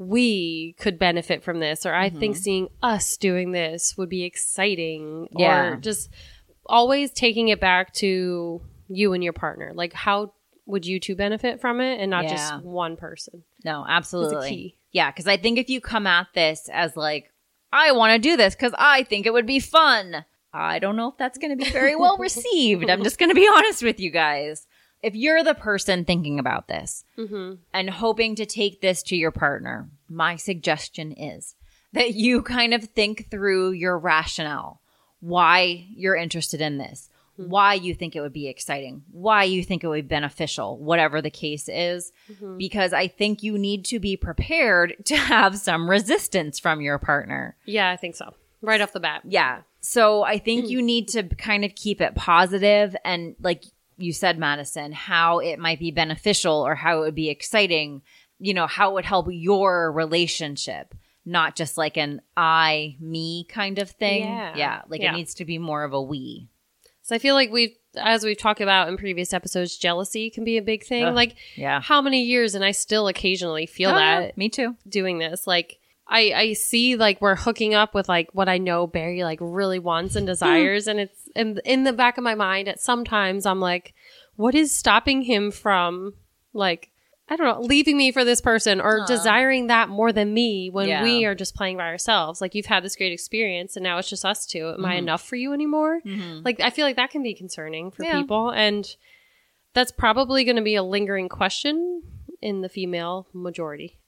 S2: we could benefit from this, or I mm-hmm. think seeing us doing this would be exciting.
S1: Yeah.
S2: Or just always taking it back to you and your partner. Like how would you two benefit from it and not yeah. just one person?
S1: No, absolutely.
S2: That's a key.
S1: Yeah, because I think if you come at this as like, I want to do this because I think it would be fun, I don't know if that's going to be very well received. I'm just going to be honest with you guys. If you're the person thinking about this mm-hmm. and hoping to take this to your partner, my suggestion is that you kind of think through your rationale, why you're interested in this, mm-hmm. why you think it would be exciting, why you think it would be beneficial, whatever the case is, mm-hmm. because I think you need to be prepared to have some resistance from your partner.
S2: Yeah, I think so. Right off the bat.
S1: Yeah. So I think you need to kind of keep it positive and like you said, Madison, how it might be beneficial or how it would be exciting, you know, how it would help your relationship, not just like an I, me kind of thing.
S2: Yeah.
S1: Yeah. Like
S2: yeah.
S1: it needs to be more of a we.
S2: So I feel like we've, as we've talked about in previous episodes, jealousy can be a big thing.
S1: Ugh,
S2: like,
S1: yeah.
S2: how many years, and I still occasionally feel
S1: oh,
S2: that.
S1: Yeah, me too.
S2: Doing this. Like, I, I see like we're hooking up with like what I know Barry like really wants and desires. And it's in, in the back of my mind at sometimes I'm like, what is stopping him from like, I don't know, leaving me for this person or uh, desiring that more than me when yeah. we are just playing by ourselves. Like you've had this great experience and now it's just us two. Am mm-hmm. I enough for you anymore? Mm-hmm. Like I feel like that can be concerning for yeah. people. And that's probably going to be a lingering question in the female majority.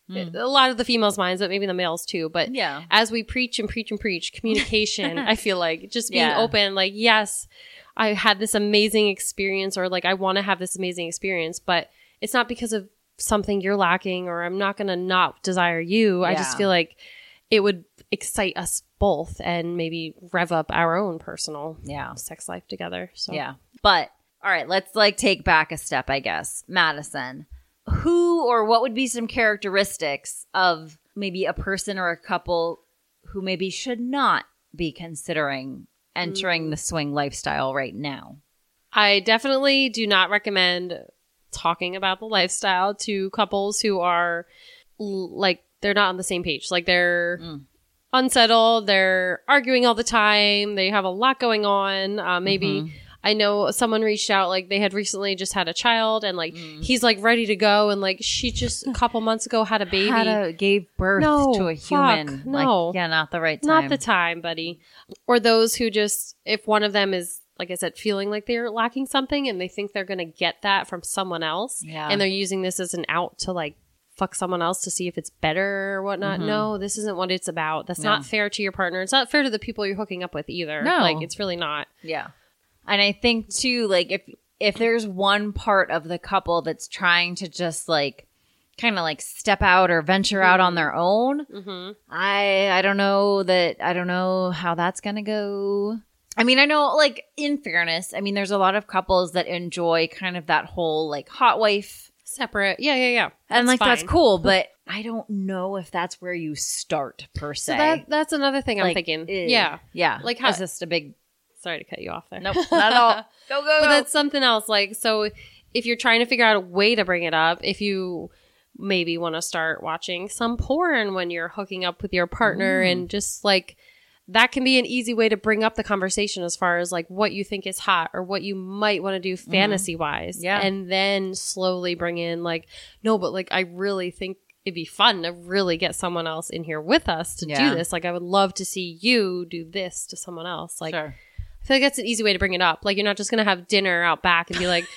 S1: Mm.
S2: A lot of the females' minds, but maybe the males too. But
S1: Yeah.
S2: as we preach and preach and preach communication, I feel like just being
S1: Yeah.
S2: open, like, yes, I had this amazing experience, or like, I want to have this amazing experience, but it's not because of something you're lacking, or I'm not going to not desire you. I just
S1: Yeah.
S2: feel like it would excite us both and maybe rev up our own personal
S1: Yeah.
S2: sex life together. So
S1: Yeah. But all right, let's like take back a step, I guess. Madison, who or what would be some characteristics of maybe a person or a couple who maybe should not be considering entering the swing lifestyle right now?
S2: I definitely do not recommend talking about the lifestyle to couples who are l- like, they're not on the same page. Like, they're
S1: Mm.
S2: unsettled. They're arguing all the time. They have a lot going on. Uh, maybe
S1: Mhm.
S2: I know someone reached out, like, they had recently just had a child, and like,
S1: Mm.
S2: he's like ready to go. And like, she just a couple months ago had a baby.
S1: Had a, gave birth
S2: No,
S1: to a
S2: fuck,
S1: human.
S2: no.
S1: Like, yeah, not the right time.
S2: Not the time, buddy. Or those who just, if one of them is, like I said, feeling like they're lacking something and they think they're going to get that from someone else,
S1: Yeah.
S2: and they're using this as an out to like fuck someone else to see if it's better or whatnot.
S1: Mhm.
S2: No, this isn't what it's about. That's
S1: No.
S2: not fair to your partner. It's not fair to the people you're hooking up with either.
S1: No.
S2: Like, it's really not.
S1: Yeah. And I think too, like if if there's one part of the couple that's trying to just like kind of like step out or venture out on their own,
S2: Mm-hmm.
S1: I I don't know that I don't know how that's gonna go. I mean, I know, like, in fairness, I mean, there's a lot of couples that enjoy kind of that whole like hot wife,
S2: Separate. Yeah, yeah, yeah.
S1: and like that's
S2: fine.
S1: cool, but I don't know if that's where you start per se.
S2: So that, that's another thing I'm
S1: Like,
S2: thinking.
S1: eh,
S2: Yeah.
S1: yeah,
S2: Like how-
S1: it's just a big
S2: Sorry to cut you off there.
S1: nope, not at all. Go go
S2: But
S1: go.
S2: that's something else. Like, so if you're trying to figure out a way to bring it up, if you maybe want to start watching some porn when you're hooking up with your partner,
S1: Mm.
S2: and just like, that can be an easy way to bring up the conversation as far as like what you think is hot or what you might want to do fantasy wise.
S1: Yeah.
S2: And then slowly bring in like, no, but like, I really think it'd be fun to really get someone else in here with us to
S1: Yeah.
S2: do this. Like, I would love to see you do this to someone else. Like,
S1: Sure.
S2: I feel like that's an easy way to bring it up. Like, you're not just going to have dinner out back and be like,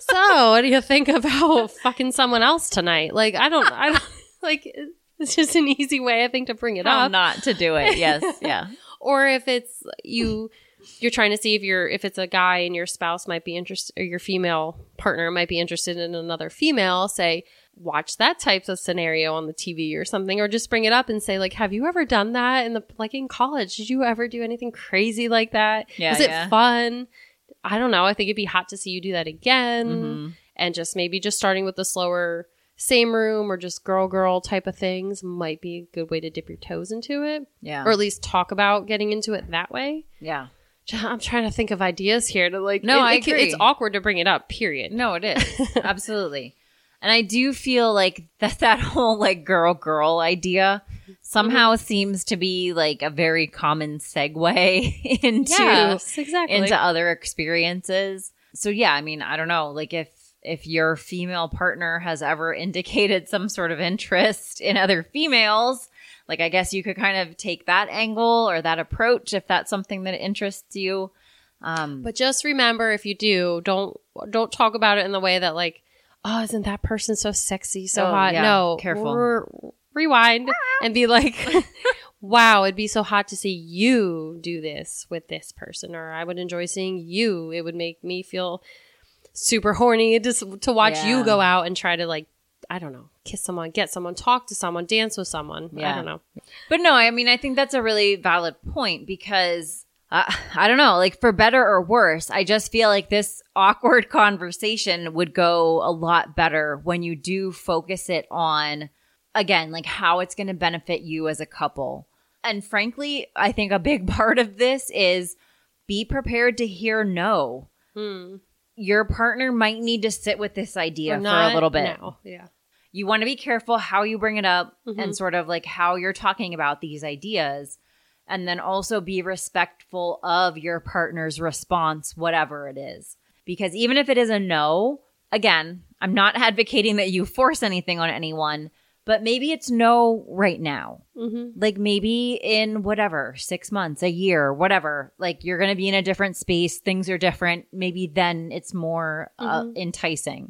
S2: so what do you think about fucking someone else tonight? Like, I don't, I don't, like, it's just an easy way, I think, to bring it
S1: How
S2: up.
S1: not to do it. Yes. Yeah.
S2: Or if it's you, you're trying to see if you're, if it's a guy and your spouse might be interested, or your female partner might be interested in another female, say, watch that type of scenario on the T V or something, or just bring it up and say, like, have you ever done that in the, like, in college? Did you ever do anything crazy like that?
S1: Yeah,
S2: Was it
S1: yeah.
S2: fun? I don't know. I think it'd be hot to see you do that again.
S1: Mhm.
S2: And just maybe just starting with the slower same room or just girl girl type of things might be a good way to dip your toes into it,
S1: Yeah.
S2: or at least talk about getting into it that way.
S1: yeah.
S2: I'm trying to think of ideas here to like.
S1: No,
S2: it-
S1: I
S2: it can-
S1: agree.
S2: It's awkward to bring it up. Period.
S1: No, it is. Absolutely. And I do feel like that that whole like girl girl idea somehow
S2: Mm-hmm.
S1: seems to be like a very common segue into
S2: Yes, exactly.
S1: into other experiences. So yeah, I mean, I don't know, like if if your female partner has ever indicated some sort of interest in other females, like I guess you could kind of take that angle or that approach if that's something that interests you. Um
S2: But just remember, if you do, don't don't talk about it in the way that like, oh, isn't that person so sexy, so
S1: Oh,
S2: hot?
S1: yeah.
S2: No,
S1: Careful.
S2: re- rewind and be like, wow, it'd be so hot to see you do this with this person, or I would enjoy seeing you. It would make me feel super horny just to watch
S1: Yeah.
S2: you go out and try to like, I don't know, kiss someone, get someone, talk to someone, dance with someone. I
S1: Yeah.
S2: don't know.
S1: But no, I mean, I think that's a really valid point because uh, I don't know, like for better or worse, I just feel like this awkward conversation would go a lot better when you do focus it on, again, like how it's going to benefit you as a couple. And frankly, I think a big part of this is be prepared to hear no.
S2: Hmm.
S1: Your partner might need to sit with this idea
S2: Or
S1: for
S2: not
S1: a little bit.
S2: now. Yeah.
S1: You want to be careful how you bring it up
S2: Mhm.
S1: and sort of like how you're talking about these ideas. And then also be respectful of your partner's response, whatever it is. Because even if it is a no, again, I'm not advocating that you force anything on anyone, but maybe it's no right now.
S2: Mm-hmm.
S1: Like maybe in whatever, six months, a year, whatever, like you're going to be in a different space. Things are different. Maybe then it's more uh,
S2: Mhm.
S1: enticing.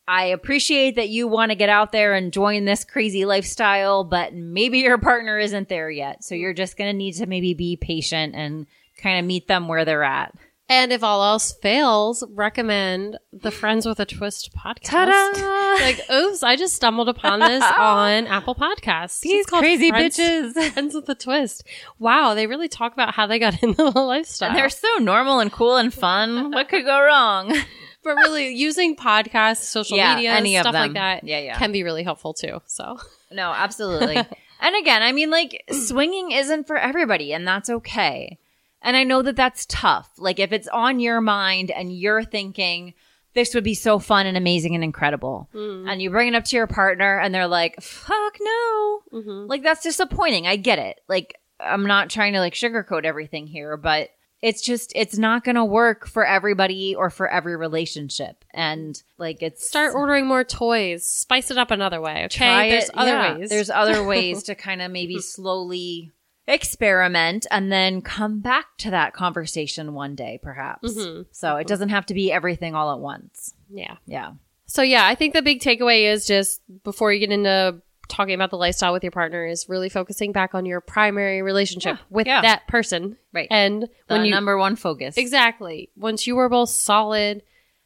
S1: I appreciate that you want to get out there and join this crazy lifestyle, but maybe your partner isn't there yet. So you're just going to need to maybe be patient and kind of meet them where they're at.
S2: And if all else fails, recommend the Friends with a Twist podcast.
S1: Ta-da!
S2: Like, oops, I just stumbled upon this on Apple Podcasts.
S1: These
S2: It's called
S1: crazy
S2: Friends,
S1: bitches.
S2: Friends with a Twist. Wow, they really talk about how they got into the lifestyle.
S1: And they're so normal and cool and fun. What could go wrong?
S2: But really, using podcasts, social
S1: Yeah,
S2: media,
S1: any of
S2: stuff
S1: them.
S2: like that
S1: Yeah, yeah.
S2: can be really helpful too. So,
S1: No, absolutely. And again, I mean, like, swinging isn't for everybody, and that's okay. And I know that that's tough. Like, if it's on your mind and you're thinking, this would be so fun and amazing and incredible,
S2: mm.
S1: and you bring it up to your partner and they're like, fuck no.
S2: Mm-hmm.
S1: Like, that's disappointing. I get it. Like, I'm not trying to, like, sugarcoat everything here, but it's just, it's not going to work for everybody or for every relationship. And, like, it's...
S2: Start ordering more toys. Spice it up another way, okay?
S1: Try
S2: There's
S1: it.
S2: other
S1: Yeah,
S2: ways.
S1: There's other ways to kind of maybe slowly experiment and then come back to that conversation one day, perhaps.
S2: Mm-hmm.
S1: So it doesn't have to be everything all at once.
S2: Yeah.
S1: Yeah.
S2: So yeah, I think the big takeaway is just before you get into talking about the lifestyle with your partner is really focusing back on your primary relationship
S1: Yeah,
S2: with
S1: yeah.
S2: that person.
S1: Right.
S2: And
S1: The
S2: when you
S1: number one focus.
S2: exactly, once you are both solid,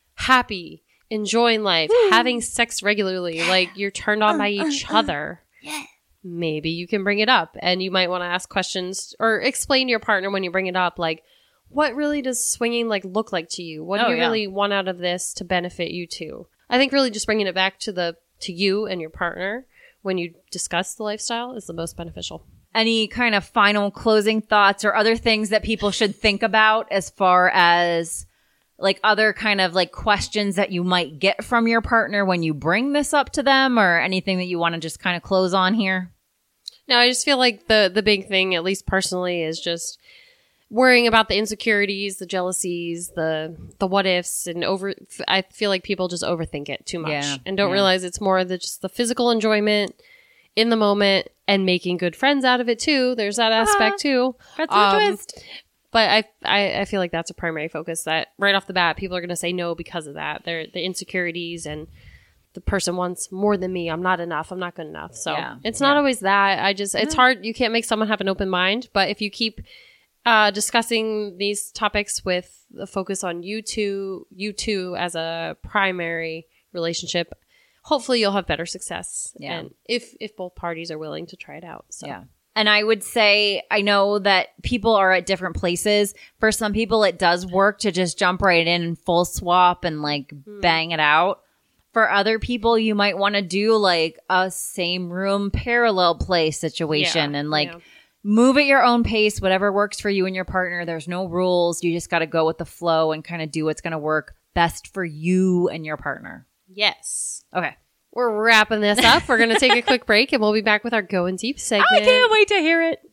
S2: happy, enjoying life, having sex regularly, like you're turned on by each other.
S1: Yeah.
S2: Maybe you can bring it up, and you might want to ask questions or explain to your partner when you bring it up, like, what really does swinging like look like to you? What
S1: Oh,
S2: do you
S1: yeah.
S2: really want out of this to benefit you too? I think really just bringing it back to the to you and your partner when you discuss the lifestyle is the most beneficial.
S1: Any kind of final closing thoughts or other things that people should think about as far as like other kind of like questions that you might get from your partner when you bring this up to them, or anything that you want to just kind of close on here?
S2: No, I just feel like the the big thing, at least personally, is just worrying about the insecurities, the jealousies, the the what ifs, and over. I feel like people just overthink it too much
S1: Yeah,
S2: and don't
S1: yeah.
S2: realize it's more the just the physical enjoyment in the moment and making good friends out of it too. There's that aspect too.
S1: That's
S2: Um,
S1: a twist.
S2: But I, I I feel like that's a primary focus. That right off the bat, people are going to say no because of that. They're the insecurities and the person wants more than me. I'm not enough. I'm not good enough. So
S1: Yeah,
S2: it's not
S1: yeah.
S2: always that. I just it's hard. You can't make someone have an open mind. But if you keep uh, discussing these topics with the focus on you two, you two as a primary relationship, hopefully you'll have better success.
S1: Yeah.
S2: And if if both parties are willing to try it out. So
S1: Yeah. And I would say, I know that people are at different places. For some people, it does work to just jump right in and full swap and like bang it out. For other people, you might want to do like a same room parallel play situation
S2: Yeah,
S1: and like
S2: yeah.
S1: move at your own pace, whatever works for you and your partner. There's no rules. You just got to go with the flow and kind of do what's going to work best for you and your partner.
S2: Yes.
S1: Okay.
S2: We're wrapping this up. We're going to take a quick break and we'll be back with our Going Deep segment.
S1: I can't wait to hear it.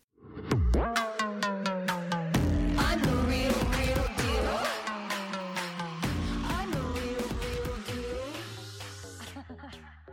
S3: I'm the real, real deal. I'm the real, real deal.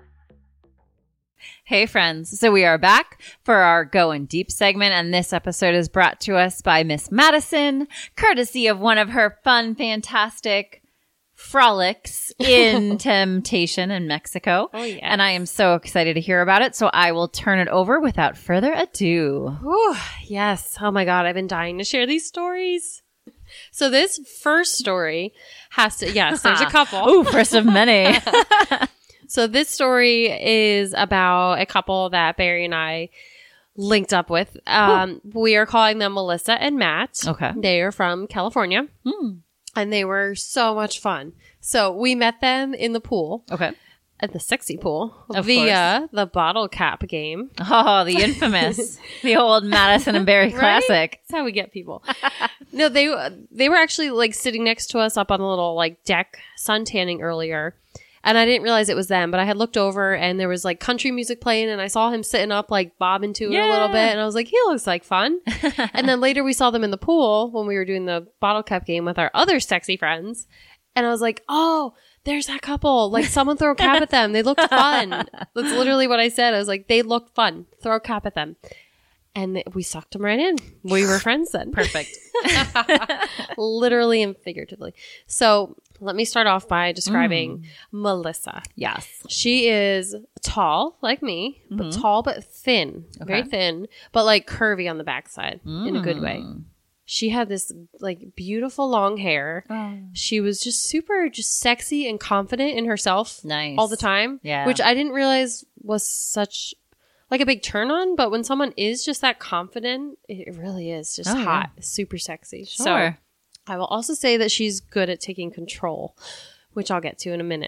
S1: Hey friends, so we are back for our Going Deep segment, and this episode is brought to us by Miss Madison, courtesy of one of her fun, fantastic frolics in Temptation in Mexico.
S2: Oh, yes.
S1: And I am so excited to hear about it, so I will turn it over without further ado.
S2: Whew, yes. Oh my God. I've been dying to share these stories. So this first story has to, yes, there's a couple.
S1: Ooh, first of many.
S2: So this story is about a couple that Barry and I linked up with. Um, we are calling them Melissa and Matt.
S1: Okay.
S2: They are from California.
S1: Hmm.
S2: And they were so much fun. So we met them in the pool,
S1: Okay.
S2: at the sexy pool,
S1: Of
S2: via the bottle cap game.
S1: Oh, the infamous, the old Madison and Barry
S2: Right?
S1: classic.
S2: That's how we get people. No, they they were actually like sitting next to us up on a little like deck sun tanning earlier. And I didn't realize it was them, but I had looked over and there was like country music playing and I saw him sitting up like bobbing to it a little
S1: Yeah.
S2: bit. And I was like, he looks like fun. And then later we saw them in the pool when we were doing the bottle cap game with our other sexy friends. And I was like, oh, there's that couple. Like someone throw a cap at them. They looked fun. That's literally what I said. I was like, they looked fun. Throw a cap at them. And we sucked them right in. We were friends then.
S1: Perfect.
S2: Literally and figuratively. So Let me start off by describing mm. Melissa.
S1: Yes.
S2: She is tall, like me, mm-hmm. but tall but thin. Okay. Very thin, but like curvy on the backside mm. in a good way. She had this like beautiful long hair. Oh. She was just super just sexy and confident in herself
S1: nice.
S2: all the time.
S1: Yeah.
S2: Which I didn't realize was such like a big turn on. But when someone is just that confident, it really is just oh, hot, yeah. super sexy.
S1: Sure.
S2: So I will also say that she's good at taking control, which I'll get to in a minute.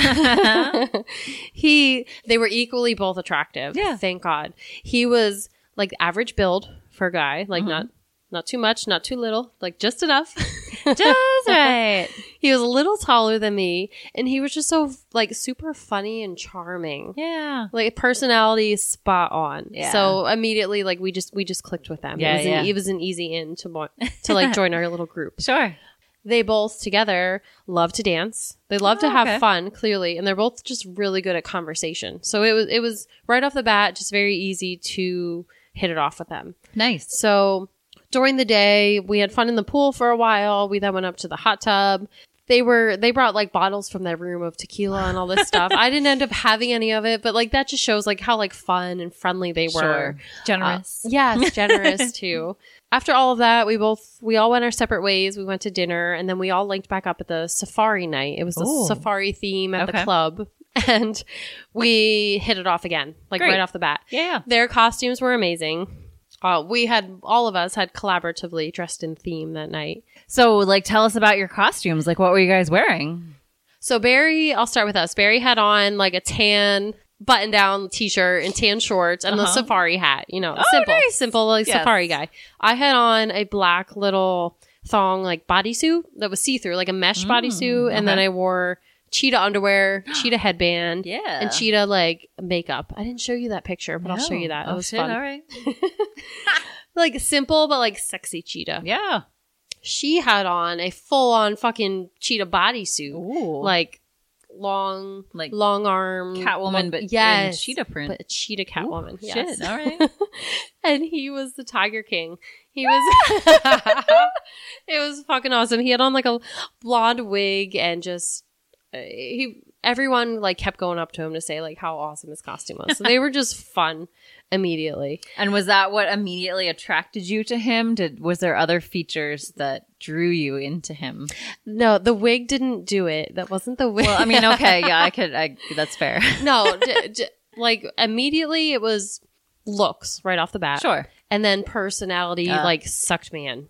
S2: he, they were equally both attractive.
S1: Yeah.
S2: Thank God. He was like average build for a guy, like mm-hmm. not, not too much, not too little, like just enough.
S1: Just right.
S2: He was a little taller than me, and he was just so like super funny and charming.
S1: Yeah.
S2: Like personality spot on.
S1: Yeah.
S2: So immediately like we just we just clicked with them.
S1: Yeah,
S2: it was
S1: yeah.
S2: an, it was an easy in to mo- to like join our little group.
S1: Sure.
S2: They both together love to dance. They love oh, to have
S1: okay.
S2: fun, clearly, and they're both just really good at conversation. So it was it was right off the bat just very easy to hit it off with them.
S1: Nice.
S2: So during the day, we had fun in the pool for a while. We then went up to the hot tub. They were they brought like bottles from their room of tequila and all this stuff. I didn't end up having any of it, but like that just shows like how like fun and friendly they were.
S1: Sure. Generous.
S2: Uh, yes, generous too. After all of that, we both we all went our separate ways. We went to dinner, and then we all linked back up at the safari night. It was the
S1: Ooh.
S2: safari theme at
S1: Okay.
S2: the club. And we hit it off again, like
S1: Great.
S2: right off the bat.
S1: Yeah.
S2: Their costumes were amazing. Uh, we had, all of us had collaboratively dressed in theme that night.
S1: So, like, tell us about your costumes. Like, what were you guys wearing?
S2: So Barry, I'll start with us. Barry had on like a tan button-down t-shirt and tan shorts and
S1: Uh-huh.
S2: the safari hat. You know,
S1: Oh,
S2: simple,
S1: nice.
S2: simple like
S1: Yes.
S2: safari guy. I had on a black little thong like bodysuit that was see-through, like a mesh
S1: Mm,
S2: bodysuit, and then
S1: okay.
S2: I wore cheetah underwear, cheetah headband,
S1: Yeah.
S2: and cheetah like makeup. I didn't show you that picture, but I'll show
S1: No.
S2: you that. It
S1: Oh,
S2: was
S1: shit.
S2: fun.
S1: All right.
S2: Like simple but like sexy cheetah.
S1: Yeah.
S2: She had on a full-on fucking cheetah bodysuit,
S1: Ooh.
S2: like long,
S1: Like
S2: long arm
S1: Catwoman,
S2: long-
S1: but
S2: yes,
S1: in cheetah print.
S2: but a cheetah Catwoman.
S1: Ooh,
S2: Yes.
S1: Shit. All right.
S2: And he was the Tiger King. He was. It was fucking awesome. He had on like a blonde wig and just uh, he. Everyone like kept going up to him to say like how awesome his costume was. So they were just fun immediately.
S1: And was that what immediately attracted you to him? Did was there other features that drew you into him?
S2: No, the wig didn't do it. That wasn't the wig.
S1: Well, I mean, okay, yeah, I could. I that's fair.
S2: No, d- d- like immediately it was looks right off the bat.
S1: Sure.
S2: And then personality
S1: Uh.
S2: like sucked me in.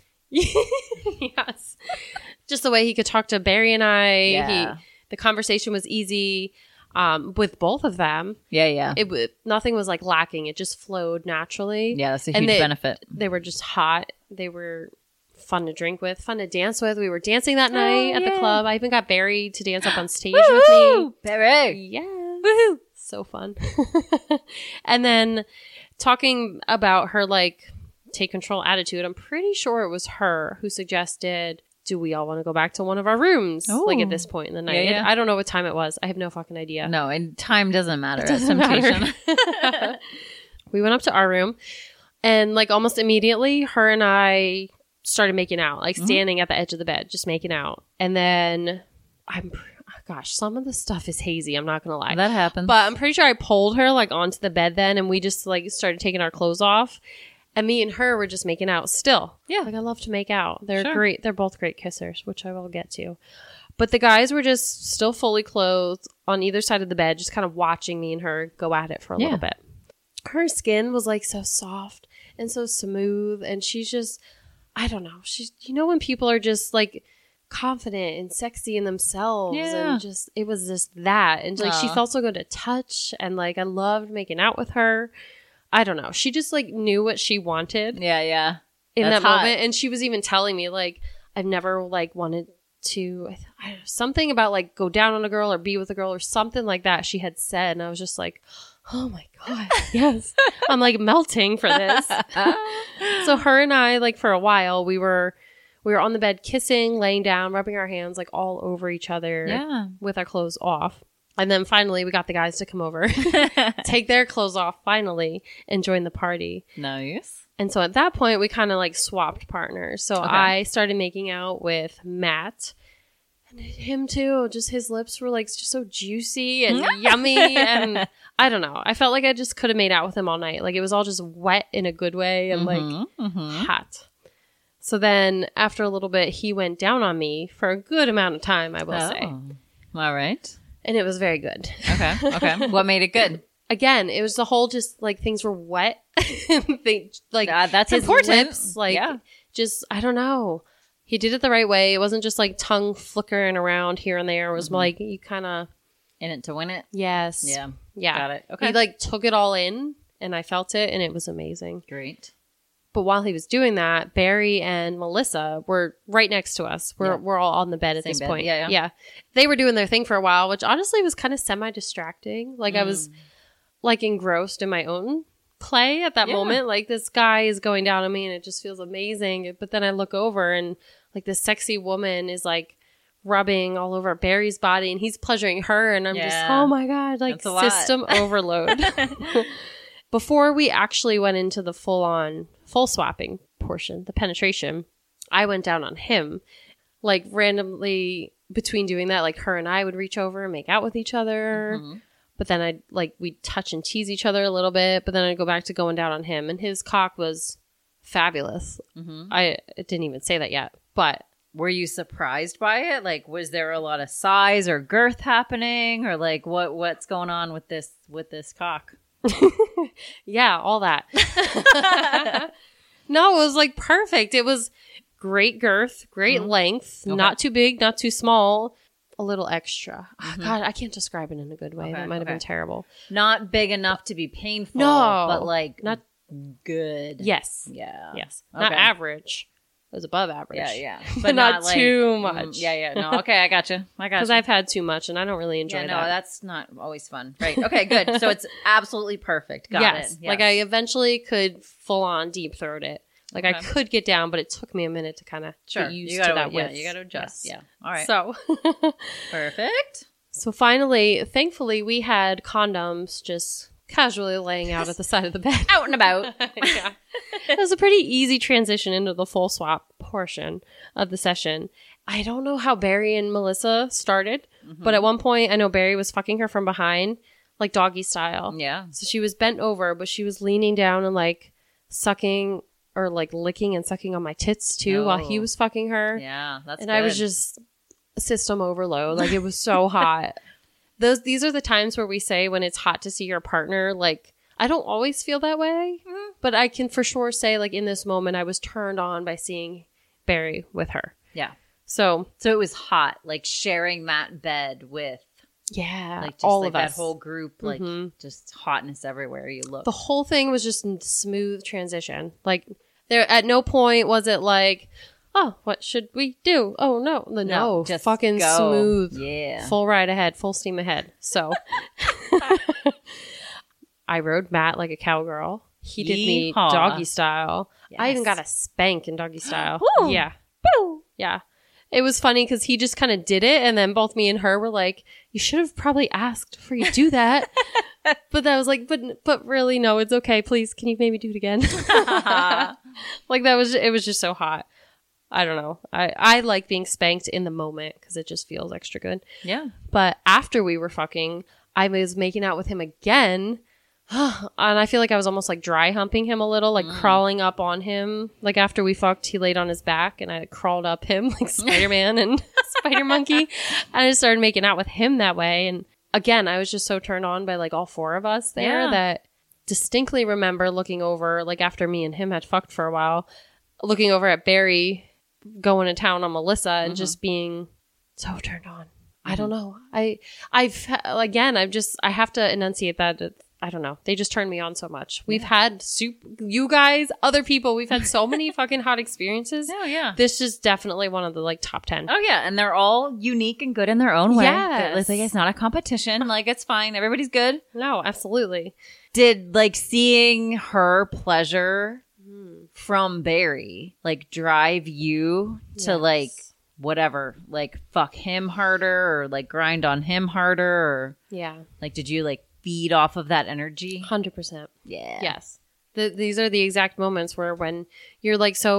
S2: Yes. Just the way he could talk to Barry and I.
S1: Yeah.
S2: He, the conversation was easy um, with both of them.
S1: Yeah, yeah,
S2: It w- nothing was like lacking. It just flowed naturally.
S1: yeah. That's a
S2: And
S1: huge
S2: they-
S1: benefit.
S2: They were just hot. They were fun to drink with, fun to dance with. We were dancing that night at the
S1: yeah.
S2: club. I even got Barry to dance up on stage with me.
S1: Barry.
S2: Yeah.
S1: Woohoo!
S2: So fun. And then talking about her like take control attitude, I'm pretty sure it was her who suggested, do we all want to go back to one of our rooms?
S1: Ooh.
S2: Like at this point in the night.
S1: Yeah, yeah.
S2: I don't know what time it was. I have no fucking idea.
S1: No, and time doesn't matter.
S2: It
S1: That's
S2: doesn't
S1: temptation.
S2: matter. We went up to our room and like almost immediately her and I started making out, like standing at the edge of the bed, just making out. And then I'm, gosh, some of the stuff is hazy. I'm not going to lie.
S1: That happens.
S2: But I'm pretty sure I pulled her like onto the bed then and we just like started taking our clothes off. And me and her were just making out still.
S1: Yeah.
S2: Like I love to make out. They're
S1: Sure.
S2: great. They're both great kissers, which I will get to. But the guys were just still fully clothed on either side of the bed, just kind of watching me and her go at it for a
S1: Yeah.
S2: little bit. Her skin was like so soft and so smooth. And she's just, I don't know. She's, you know, when people are just like confident and sexy in themselves
S1: Yeah.
S2: and just, it was just that. And like she
S1: Aw.
S2: felt so good to touch. And like I loved making out with her. I don't know. She just like knew what she wanted
S1: yeah, yeah.
S2: in
S1: That's
S2: that
S1: hot.
S2: moment. And she was even telling me like, I've never like wanted to, I don't know, something about like go down on a girl or be with a girl or something like that she had said. And I was just like, oh my God, yes. I'm like melting for this. So her and I, like for a while, we were, we were on the bed kissing, laying down, rubbing our hands like all over each other
S1: Yeah.
S2: with our clothes off. And then finally we got the guys to come over, take their clothes off finally and join the party.
S1: Nice.
S2: And so at that point we kind of like swapped partners. So
S1: Okay.
S2: I started making out with Matt And him too. Just his lips were like just so juicy and yummy. And I don't know. I felt like I just could have made out with him all night. Like it was all just wet in a good way and like
S1: mm-hmm.
S2: hot. So then after a little bit, he went down on me for a good amount of time, I will
S1: Oh.
S2: say.
S1: All right.
S2: And it was very good.
S1: Okay. Okay. What made it good?
S2: Again, it was the whole just like things were wet. they, like
S1: Uh, that's
S2: his
S1: important.
S2: lips, like
S1: Yeah.
S2: just I don't know. He did it the right way. It wasn't just like tongue flickering around here and there. It was
S1: Mm-hmm.
S2: like you kind of
S1: In it to win it.
S2: yes,
S1: Yeah.
S2: yeah.
S1: Got it. Okay.
S2: He like took it all in, and I felt it, and it was amazing.
S1: Great.
S2: But while he was doing that, Barry and Melissa were right next to us. We're
S1: Yeah.
S2: we're all on the bed at
S1: Same
S2: this
S1: bed.
S2: point.
S1: Yeah, yeah.
S2: They were doing their thing for a while, which honestly was kind of semi distracting. Like I
S1: Mm.
S2: was like engrossed in my own play at that
S1: Yeah.
S2: moment. Like this guy is going down on me, and it just feels amazing. But then I look over, and like this sexy woman is like rubbing all over Barry's body, and he's pleasuring her, and I'm just
S1: Yeah.
S2: oh my god, like
S1: That's a lot.
S2: system overload. Before we actually went into the full on full swapping portion, the penetration, I went down on him. Like randomly between doing that, like her and I would reach over and make out with each other.
S1: Mhm.
S2: But then I'd like we'd touch and tease each other a little bit, but then I'd go back to going down on him, and his cock was fabulous.
S1: Mhm.
S2: I it didn't even say that yet, but
S1: Were you surprised by it? Like, was there a lot of size or girth happening, or like what what's going on with this with this cock?
S2: yeah, all that. No, it was like perfect. It was great girth, great
S1: Mhm.
S2: length,
S1: Okay.
S2: not too big, not too small, a little extra. Ah, God, I can't describe it in a good way.
S1: Mm-hmm. Okay,
S2: That might have
S1: okay.
S2: been terrible.
S1: Not big enough to be painful,
S2: No,
S1: but like
S2: not-
S1: good.
S2: Yes,
S1: Yeah.
S2: yes, not
S1: Okay.
S2: average. It was above average.
S1: Yeah, yeah.
S2: But not
S1: like-
S2: too
S1: mm,
S2: much.
S1: Yeah, yeah. No, okay, I got you. I got
S2: Because
S1: you.
S2: I've had too much, and I don't really enjoy
S1: yeah, no,
S2: that.
S1: that's not always fun. Right. Okay, good. So it's absolutely perfect. Got
S2: yes.
S1: it.
S2: Like I eventually could full on deep throat it. Like I
S1: Okay.
S2: could get down, but it took me a minute to kind of
S1: Sure.
S2: get used
S1: you gotta,
S2: to that
S1: yeah,
S2: width.
S1: you got to adjust.
S2: Yes.
S1: Yeah. All right.
S2: So,
S1: Perfect.
S2: so finally, thankfully, we had condoms just casually laying out at the side of the bed.
S1: Out and about.
S2: yeah. It was a pretty easy transition into the full swap portion of the session. I don't know how Barry and Melissa started,
S1: Mm-hmm.
S2: but at one point, I know Barry was fucking her from behind, like doggy style.
S1: Yeah.
S2: So she was bent over, but she was leaning down and like sucking or like licking and sucking on my tits too while he
S1: Oh.
S2: was fucking her.
S1: Yeah. That's
S2: and I was
S1: good.
S2: just system overload. Like it was so hot. Those these are the times where we say when it's hot to see your partner. Like I don't always feel that way,
S1: Mhm.
S2: but I can for sure say like in this moment I was turned on by seeing Barry with her.
S1: Yeah.
S2: So
S1: So it was hot, like sharing that bed with
S2: yeah,
S1: like just
S2: all
S1: like
S2: of
S1: that
S2: us.
S1: whole group, like
S2: Mhm.
S1: just hotness everywhere you look.
S2: The whole thing was just a smooth transition. Like there, at no point was it like, oh, what should we do? Oh no, no, no,
S1: just
S2: fucking
S1: go.
S2: smooth,
S1: Yeah.
S2: full ride ahead, full steam ahead. So I rode Matt like a cowgirl. He did me
S1: Yeehaw.
S2: doggy style. I even
S1: Yes.
S2: got a spank in doggy style.
S1: Woo.
S2: Yeah, yeah. It was funny because he just kind of did it, and then both me and her were like, "You should have probably asked before you do that." But that was like, but but really, no, it's okay. Please, can you maybe do it again? Like that was it was just so hot. I don't know. I I like being spanked in the moment because it just feels extra good.
S1: Yeah.
S2: But after we were fucking, I was making out with him again. And I feel like I was almost like dry humping him a little, like
S1: Mm.
S2: crawling up on him. Like after we fucked, he laid on his back and I crawled up him like Spider-Man and Spider Monkey. And I just started making out with him that way. And again, I was just so turned on by like all four of us there
S1: Yeah.
S2: that distinctly remember looking over, like after me and him had fucked for a while, looking over at Barry going to town on Melissa and
S1: Mhm.
S2: just being so turned on. I don't know. I, I've, again, I've just, I have to enunciate that. It's, I don't know. They just turned me on so much. We've had soup, you guys, other people, we've had so many fucking hot experiences.
S1: Oh yeah.
S2: This is definitely one of the like top ten.
S1: Oh yeah, and they're all unique and good in their own way.
S2: Yes.
S1: It's like it's not a competition. Like it's fine. Everybody's good.
S2: No, absolutely.
S1: Did like seeing her pleasure from Barry like drive you to
S2: Yes.
S1: like whatever, like fuck him harder or like grind on him harder or
S2: Yeah.
S1: like did you like feed off of that energy?
S2: one hundred percent.
S1: Yeah.
S2: Yes. The, these are the exact moments where when you're like so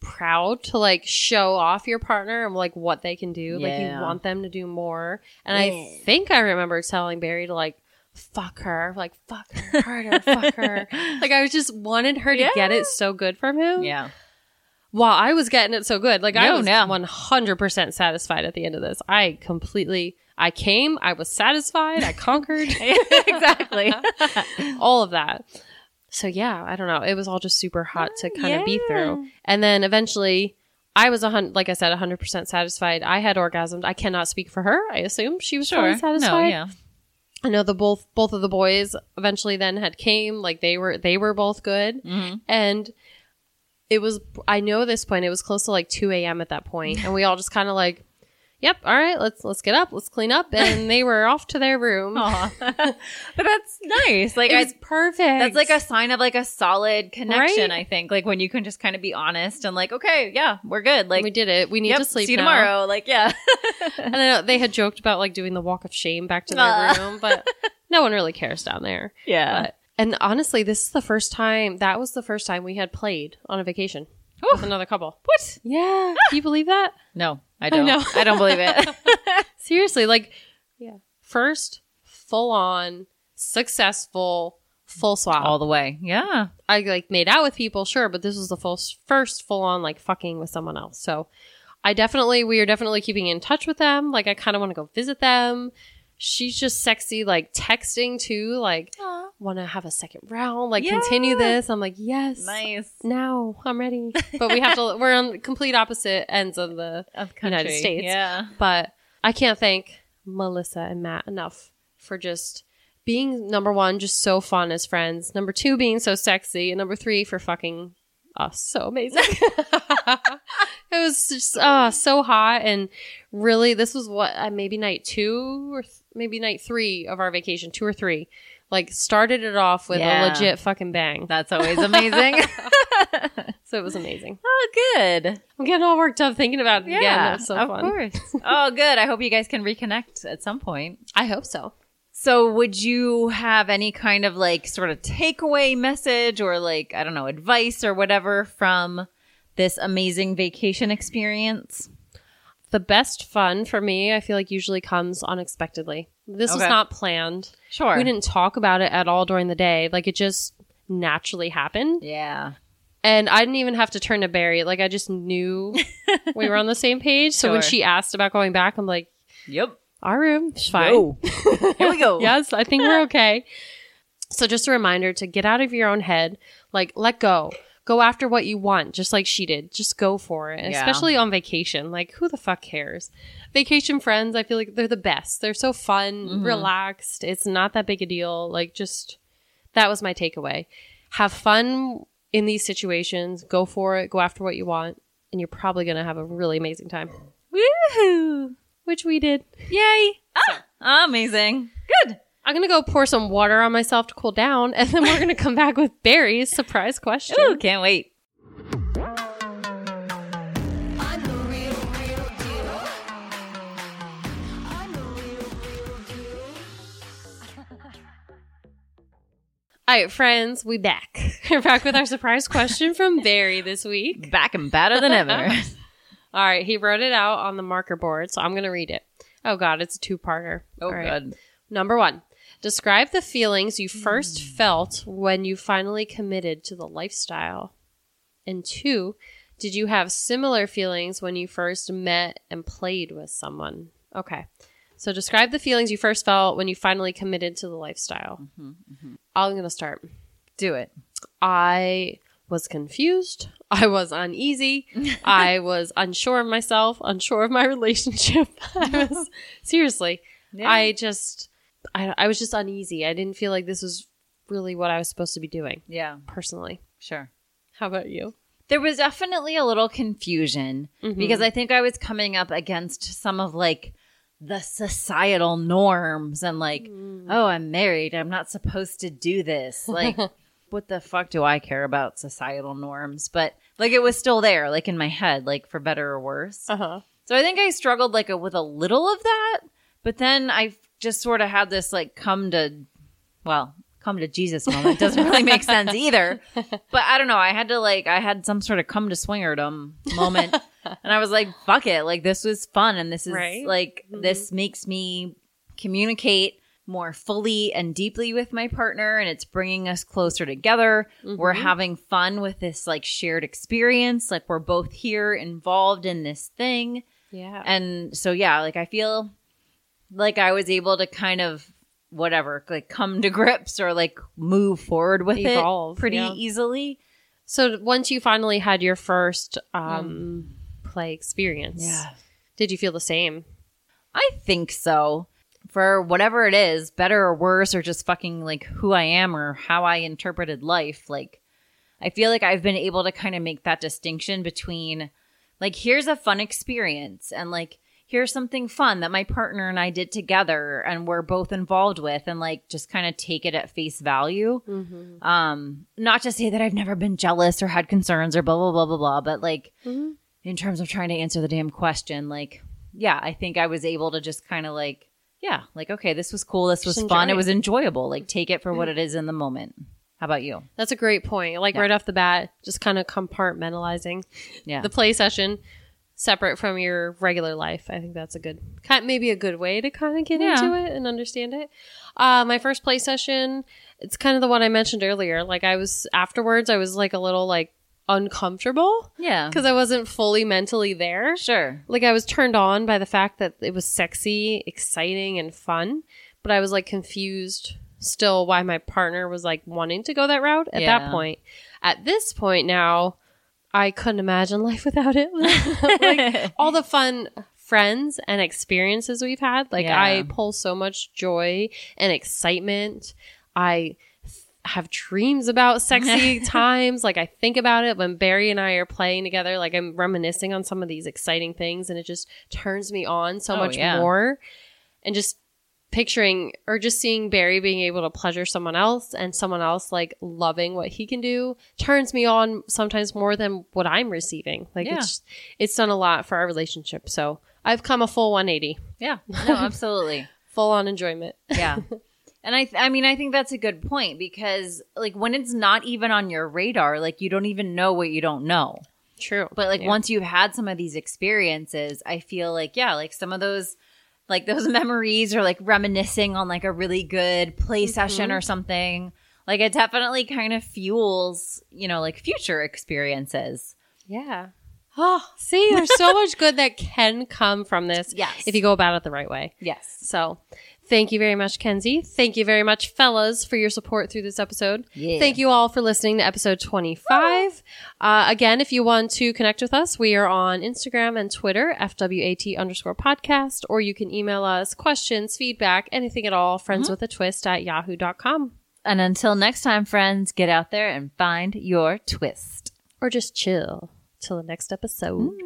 S2: proud to like show off your partner and like what they can do. Like you
S1: Yeah.
S2: want them to do more. And
S1: Yeah.
S2: I think I remember telling Barry to like fuck her, like fuck her harder, fuck her. Like I was just wanted her to
S1: Yeah.
S2: get it so good from him.
S1: Yeah.
S2: While I was getting it so good. Like I
S1: No,
S2: was
S1: no.
S2: one hundred percent satisfied at the end of this. I completely I came, I was satisfied, I conquered.
S1: Exactly.
S2: all of that. So yeah, I don't know. It was all just super hot to kind of be
S1: yeah.
S2: through. And then eventually I was a hundred, like I said, a hundred percent satisfied. I had orgasmed. I cannot speak for her. I assume she was
S1: Sure.
S2: probably satisfied.
S1: No, yeah.
S2: I know the both both of the boys eventually then had came. Like they were they were both good.
S1: Mhm.
S2: And it was I know at this point it was close to like two a.m. at that point, and we all just kind of like, yep, all right, let's let's get up, let's clean up, and they were off to their room.
S1: Aw. But that's nice. Like
S2: It
S1: I,
S2: was perfect.
S1: that's like a sign of like a solid connection.
S2: Right?
S1: I think like when you can just kind of be honest and like, okay, yeah, we're good. Like
S2: we did it. We need
S1: yep,
S2: to sleep
S1: see you
S2: now.
S1: tomorrow. Like yeah.
S2: And I know they had joked about like doing the walk of shame back to their
S1: Ah.
S2: room, but no one really cares down there.
S1: Yeah.
S2: But, and honestly, this is the first time, that was the first time we had played on a vacation
S1: Oof.
S2: with another couple.
S1: What?
S2: Yeah. Can you believe that?
S1: No, I don't.
S2: know.
S1: I don't believe it.
S2: Seriously, like, yeah. First, full on, successful, full swap.
S1: All the way. Yeah.
S2: I like made out with people, sure, but this was the full, first full on like fucking with someone else. So I definitely, we are definitely keeping in touch with them. Like, I kind of want to go visit them. She's just sexy, like texting too, like, want to have a second round, like
S1: Yeah.
S2: continue this. I'm like, yes,
S1: Nice.
S2: now I'm ready. But we have to, we're on complete opposite ends of the
S1: Of the country.
S2: United States.
S1: Yeah.
S2: But I can't thank Melissa and Matt enough for just being, number one, just so fun as friends. Number two, being so sexy. And number three, for fucking us. So amazing. It was just uh, so hot. And really, this was what, uh, maybe night two or th- maybe night three of our vacation, two or three. Like, started it off with
S1: Yeah.
S2: a legit fucking bang.
S1: That's always amazing.
S2: So it was amazing.
S1: Oh, good.
S2: I'm getting all worked up thinking about it again.
S1: Yeah,
S2: That's so
S1: of
S2: fun.
S1: course. Oh, good. I hope you guys can reconnect at some point.
S2: I hope so.
S1: So would you have any kind of like sort of takeaway message or like, I don't know, advice or whatever from this amazing vacation experience?
S2: The best fun for me, I feel like, usually comes unexpectedly. This was
S1: Okay.
S2: not planned.
S1: Sure.
S2: We didn't talk about it at all during the day. Like, it just naturally happened.
S1: Yeah.
S2: And I didn't even have to turn to Barry. Like, I just knew we were on the same page. So when
S1: Sure.
S2: she asked about going back, I'm like,
S1: Yep.
S2: our room, it's fine.
S1: Yo. Here we go.
S2: Yes, I think we're okay. So just a reminder to get out of your own head. Like, let go. Go after what you want, just like she did. Just go for it,
S1: Yeah.
S2: especially on vacation. Like, who the fuck cares? Vacation friends, I feel like they're the best. They're so fun,
S1: Mm-hmm.
S2: relaxed. It's not that big a deal. Like, just, that was my takeaway. Have fun in these situations. Go for it. Go after what you want. And you're probably going to have a really amazing time,
S1: Woohoo.
S2: which we did.
S1: Yay. Ah, amazing. Good.
S2: I'm going to go pour some water on myself to cool down, and then we're going to come back with Barry's surprise question.
S1: Ooh, can't wait.
S3: I'm the real, real deal. I'm the real, real deal.
S2: All right, friends, we back. We're back with our surprise question from Barry this week.
S1: Back and badder than ever.
S2: All right, he wrote it out on the marker board, so I'm going to read it. Oh, God, it's a two-parter.
S1: Oh,
S2: All right.
S1: good.
S2: Number one, describe the feelings you first felt when you finally committed to the lifestyle. And two, did you have similar feelings when you first met and played with someone? Okay. So describe the feelings you first felt when you finally committed to the lifestyle. I'm going to start.
S1: Do it.
S2: I was confused. I was uneasy. I was unsure of myself, unsure of my relationship. I was, seriously,
S1: Yeah.
S2: I just, I, I was just uneasy. I didn't feel like this was really what I was supposed to be doing,
S1: Yeah,
S2: personally.
S1: sure.
S2: How about you?
S1: There was definitely a little confusion
S2: Mhm.
S1: because I think I was coming up against some of like the societal norms and like, oh, I'm married. I'm not supposed to do this. Like, what the fuck do I care about societal norms? But like, it was still there, like in my head, like for better or worse.
S2: Uh-huh.
S1: So I think I struggled like a, with a little of that, but then I just sort of had this like come to, well, come to Jesus moment doesn't really make sense either. But I don't know. I had to like, I had some sort of come to swingerdom moment. And I was like, fuck it. Like, this was fun. And this is
S2: Right?
S1: like,
S2: Mhm.
S1: this makes me communicate more fully and deeply with my partner. And it's bringing us closer together. We're
S2: Mhm.
S1: having fun with this like shared experience. Like, we're both here involved in this thing.
S2: Yeah.
S1: And so, yeah, like, I feel like I was able to kind of, whatever, like, come to grips or like move forward with
S2: Evolve,
S1: it pretty
S2: yeah.
S1: easily.
S2: So once you finally had your first um, play experience, did you feel the same?
S1: I think so. For whatever it is, better or worse, or just fucking like who I am or how I interpreted life, like, I feel like I've been able to kind of make that distinction between, like, here's a fun experience and like, here's something fun that my partner and I did together and we're both involved with, and like, just kind of take it at face value.
S2: Mm-hmm.
S1: Um, not to say that I've never been jealous or had concerns or blah, blah, blah, blah, blah, but like,
S2: Mm-hmm.
S1: in terms of trying to answer the damn question, like, yeah, I think I was able to just kind of like, yeah, like, okay, this was cool. This was
S2: Just
S1: fun.
S2: enjoy
S1: It
S2: it.
S1: was enjoyable. Like, take it for what it is in the moment. How about you?
S2: That's a great point. Like
S1: Yeah.
S2: right off the bat, just kind of compartmentalizing
S1: Yeah.
S2: the play session separate from your regular life. I think that's a good, kind maybe a good way to kind of get
S1: Yeah.
S2: into it and understand it. Uh, my first play session, it's kind of the one I mentioned earlier. Like I was afterwards, I was like a little like uncomfortable
S1: yeah.
S2: because I wasn't fully mentally there.
S1: Sure.
S2: Like I was turned on by the fact that it was sexy, exciting, and fun, but I was like confused still why my partner was like wanting to go that route at
S1: Yeah.
S2: that point. At this point now, I couldn't imagine life without it. Like all the fun friends and experiences we've had, like
S1: Yeah.
S2: I pull so much joy and excitement. I have dreams about sexy times. Like I think about it when Barry and I are playing together, like I'm reminiscing on some of these exciting things and it just turns me on so
S1: Oh,
S2: much
S1: yeah.
S2: more. And just picturing or just seeing Barry being able to pleasure someone else and someone else like loving what he can do turns me on sometimes more than what I'm receiving. Like
S1: Yeah.
S2: it's it's done a lot for our relationship. So I've come a full one eighty,
S1: Yeah. No, absolutely.
S2: full on enjoyment.
S1: Yeah. And I, th- I mean, I think that's a good point because, like, when it's not even on your radar, like, you don't even know what you don't know.
S2: True.
S1: But, like,
S2: Yeah.
S1: once you've had some of these experiences, I feel like, yeah, like, some of those, like, those memories or, like, reminiscing on, like, a really good play session or something, like, it definitely kind of fuels, you know, like, future experiences.
S2: Yeah. Oh, see, there's so much good that can come from this
S1: Yes.
S2: if you go about it the right way.
S1: Yes.
S2: So thank you very much, Kenzie. Thank you very much, fellas, for your support through this episode.
S1: Yeah.
S2: Thank you all for listening to episode twenty-five. Uh, again, if you want to connect with us, we are on Instagram and Twitter, F W A T underscore podcast, or you can email us questions, feedback, anything at all, friends with a twist at yahoo dot com.
S1: And until next time, friends, get out there and find your twist.
S2: Or just chill till the next episode.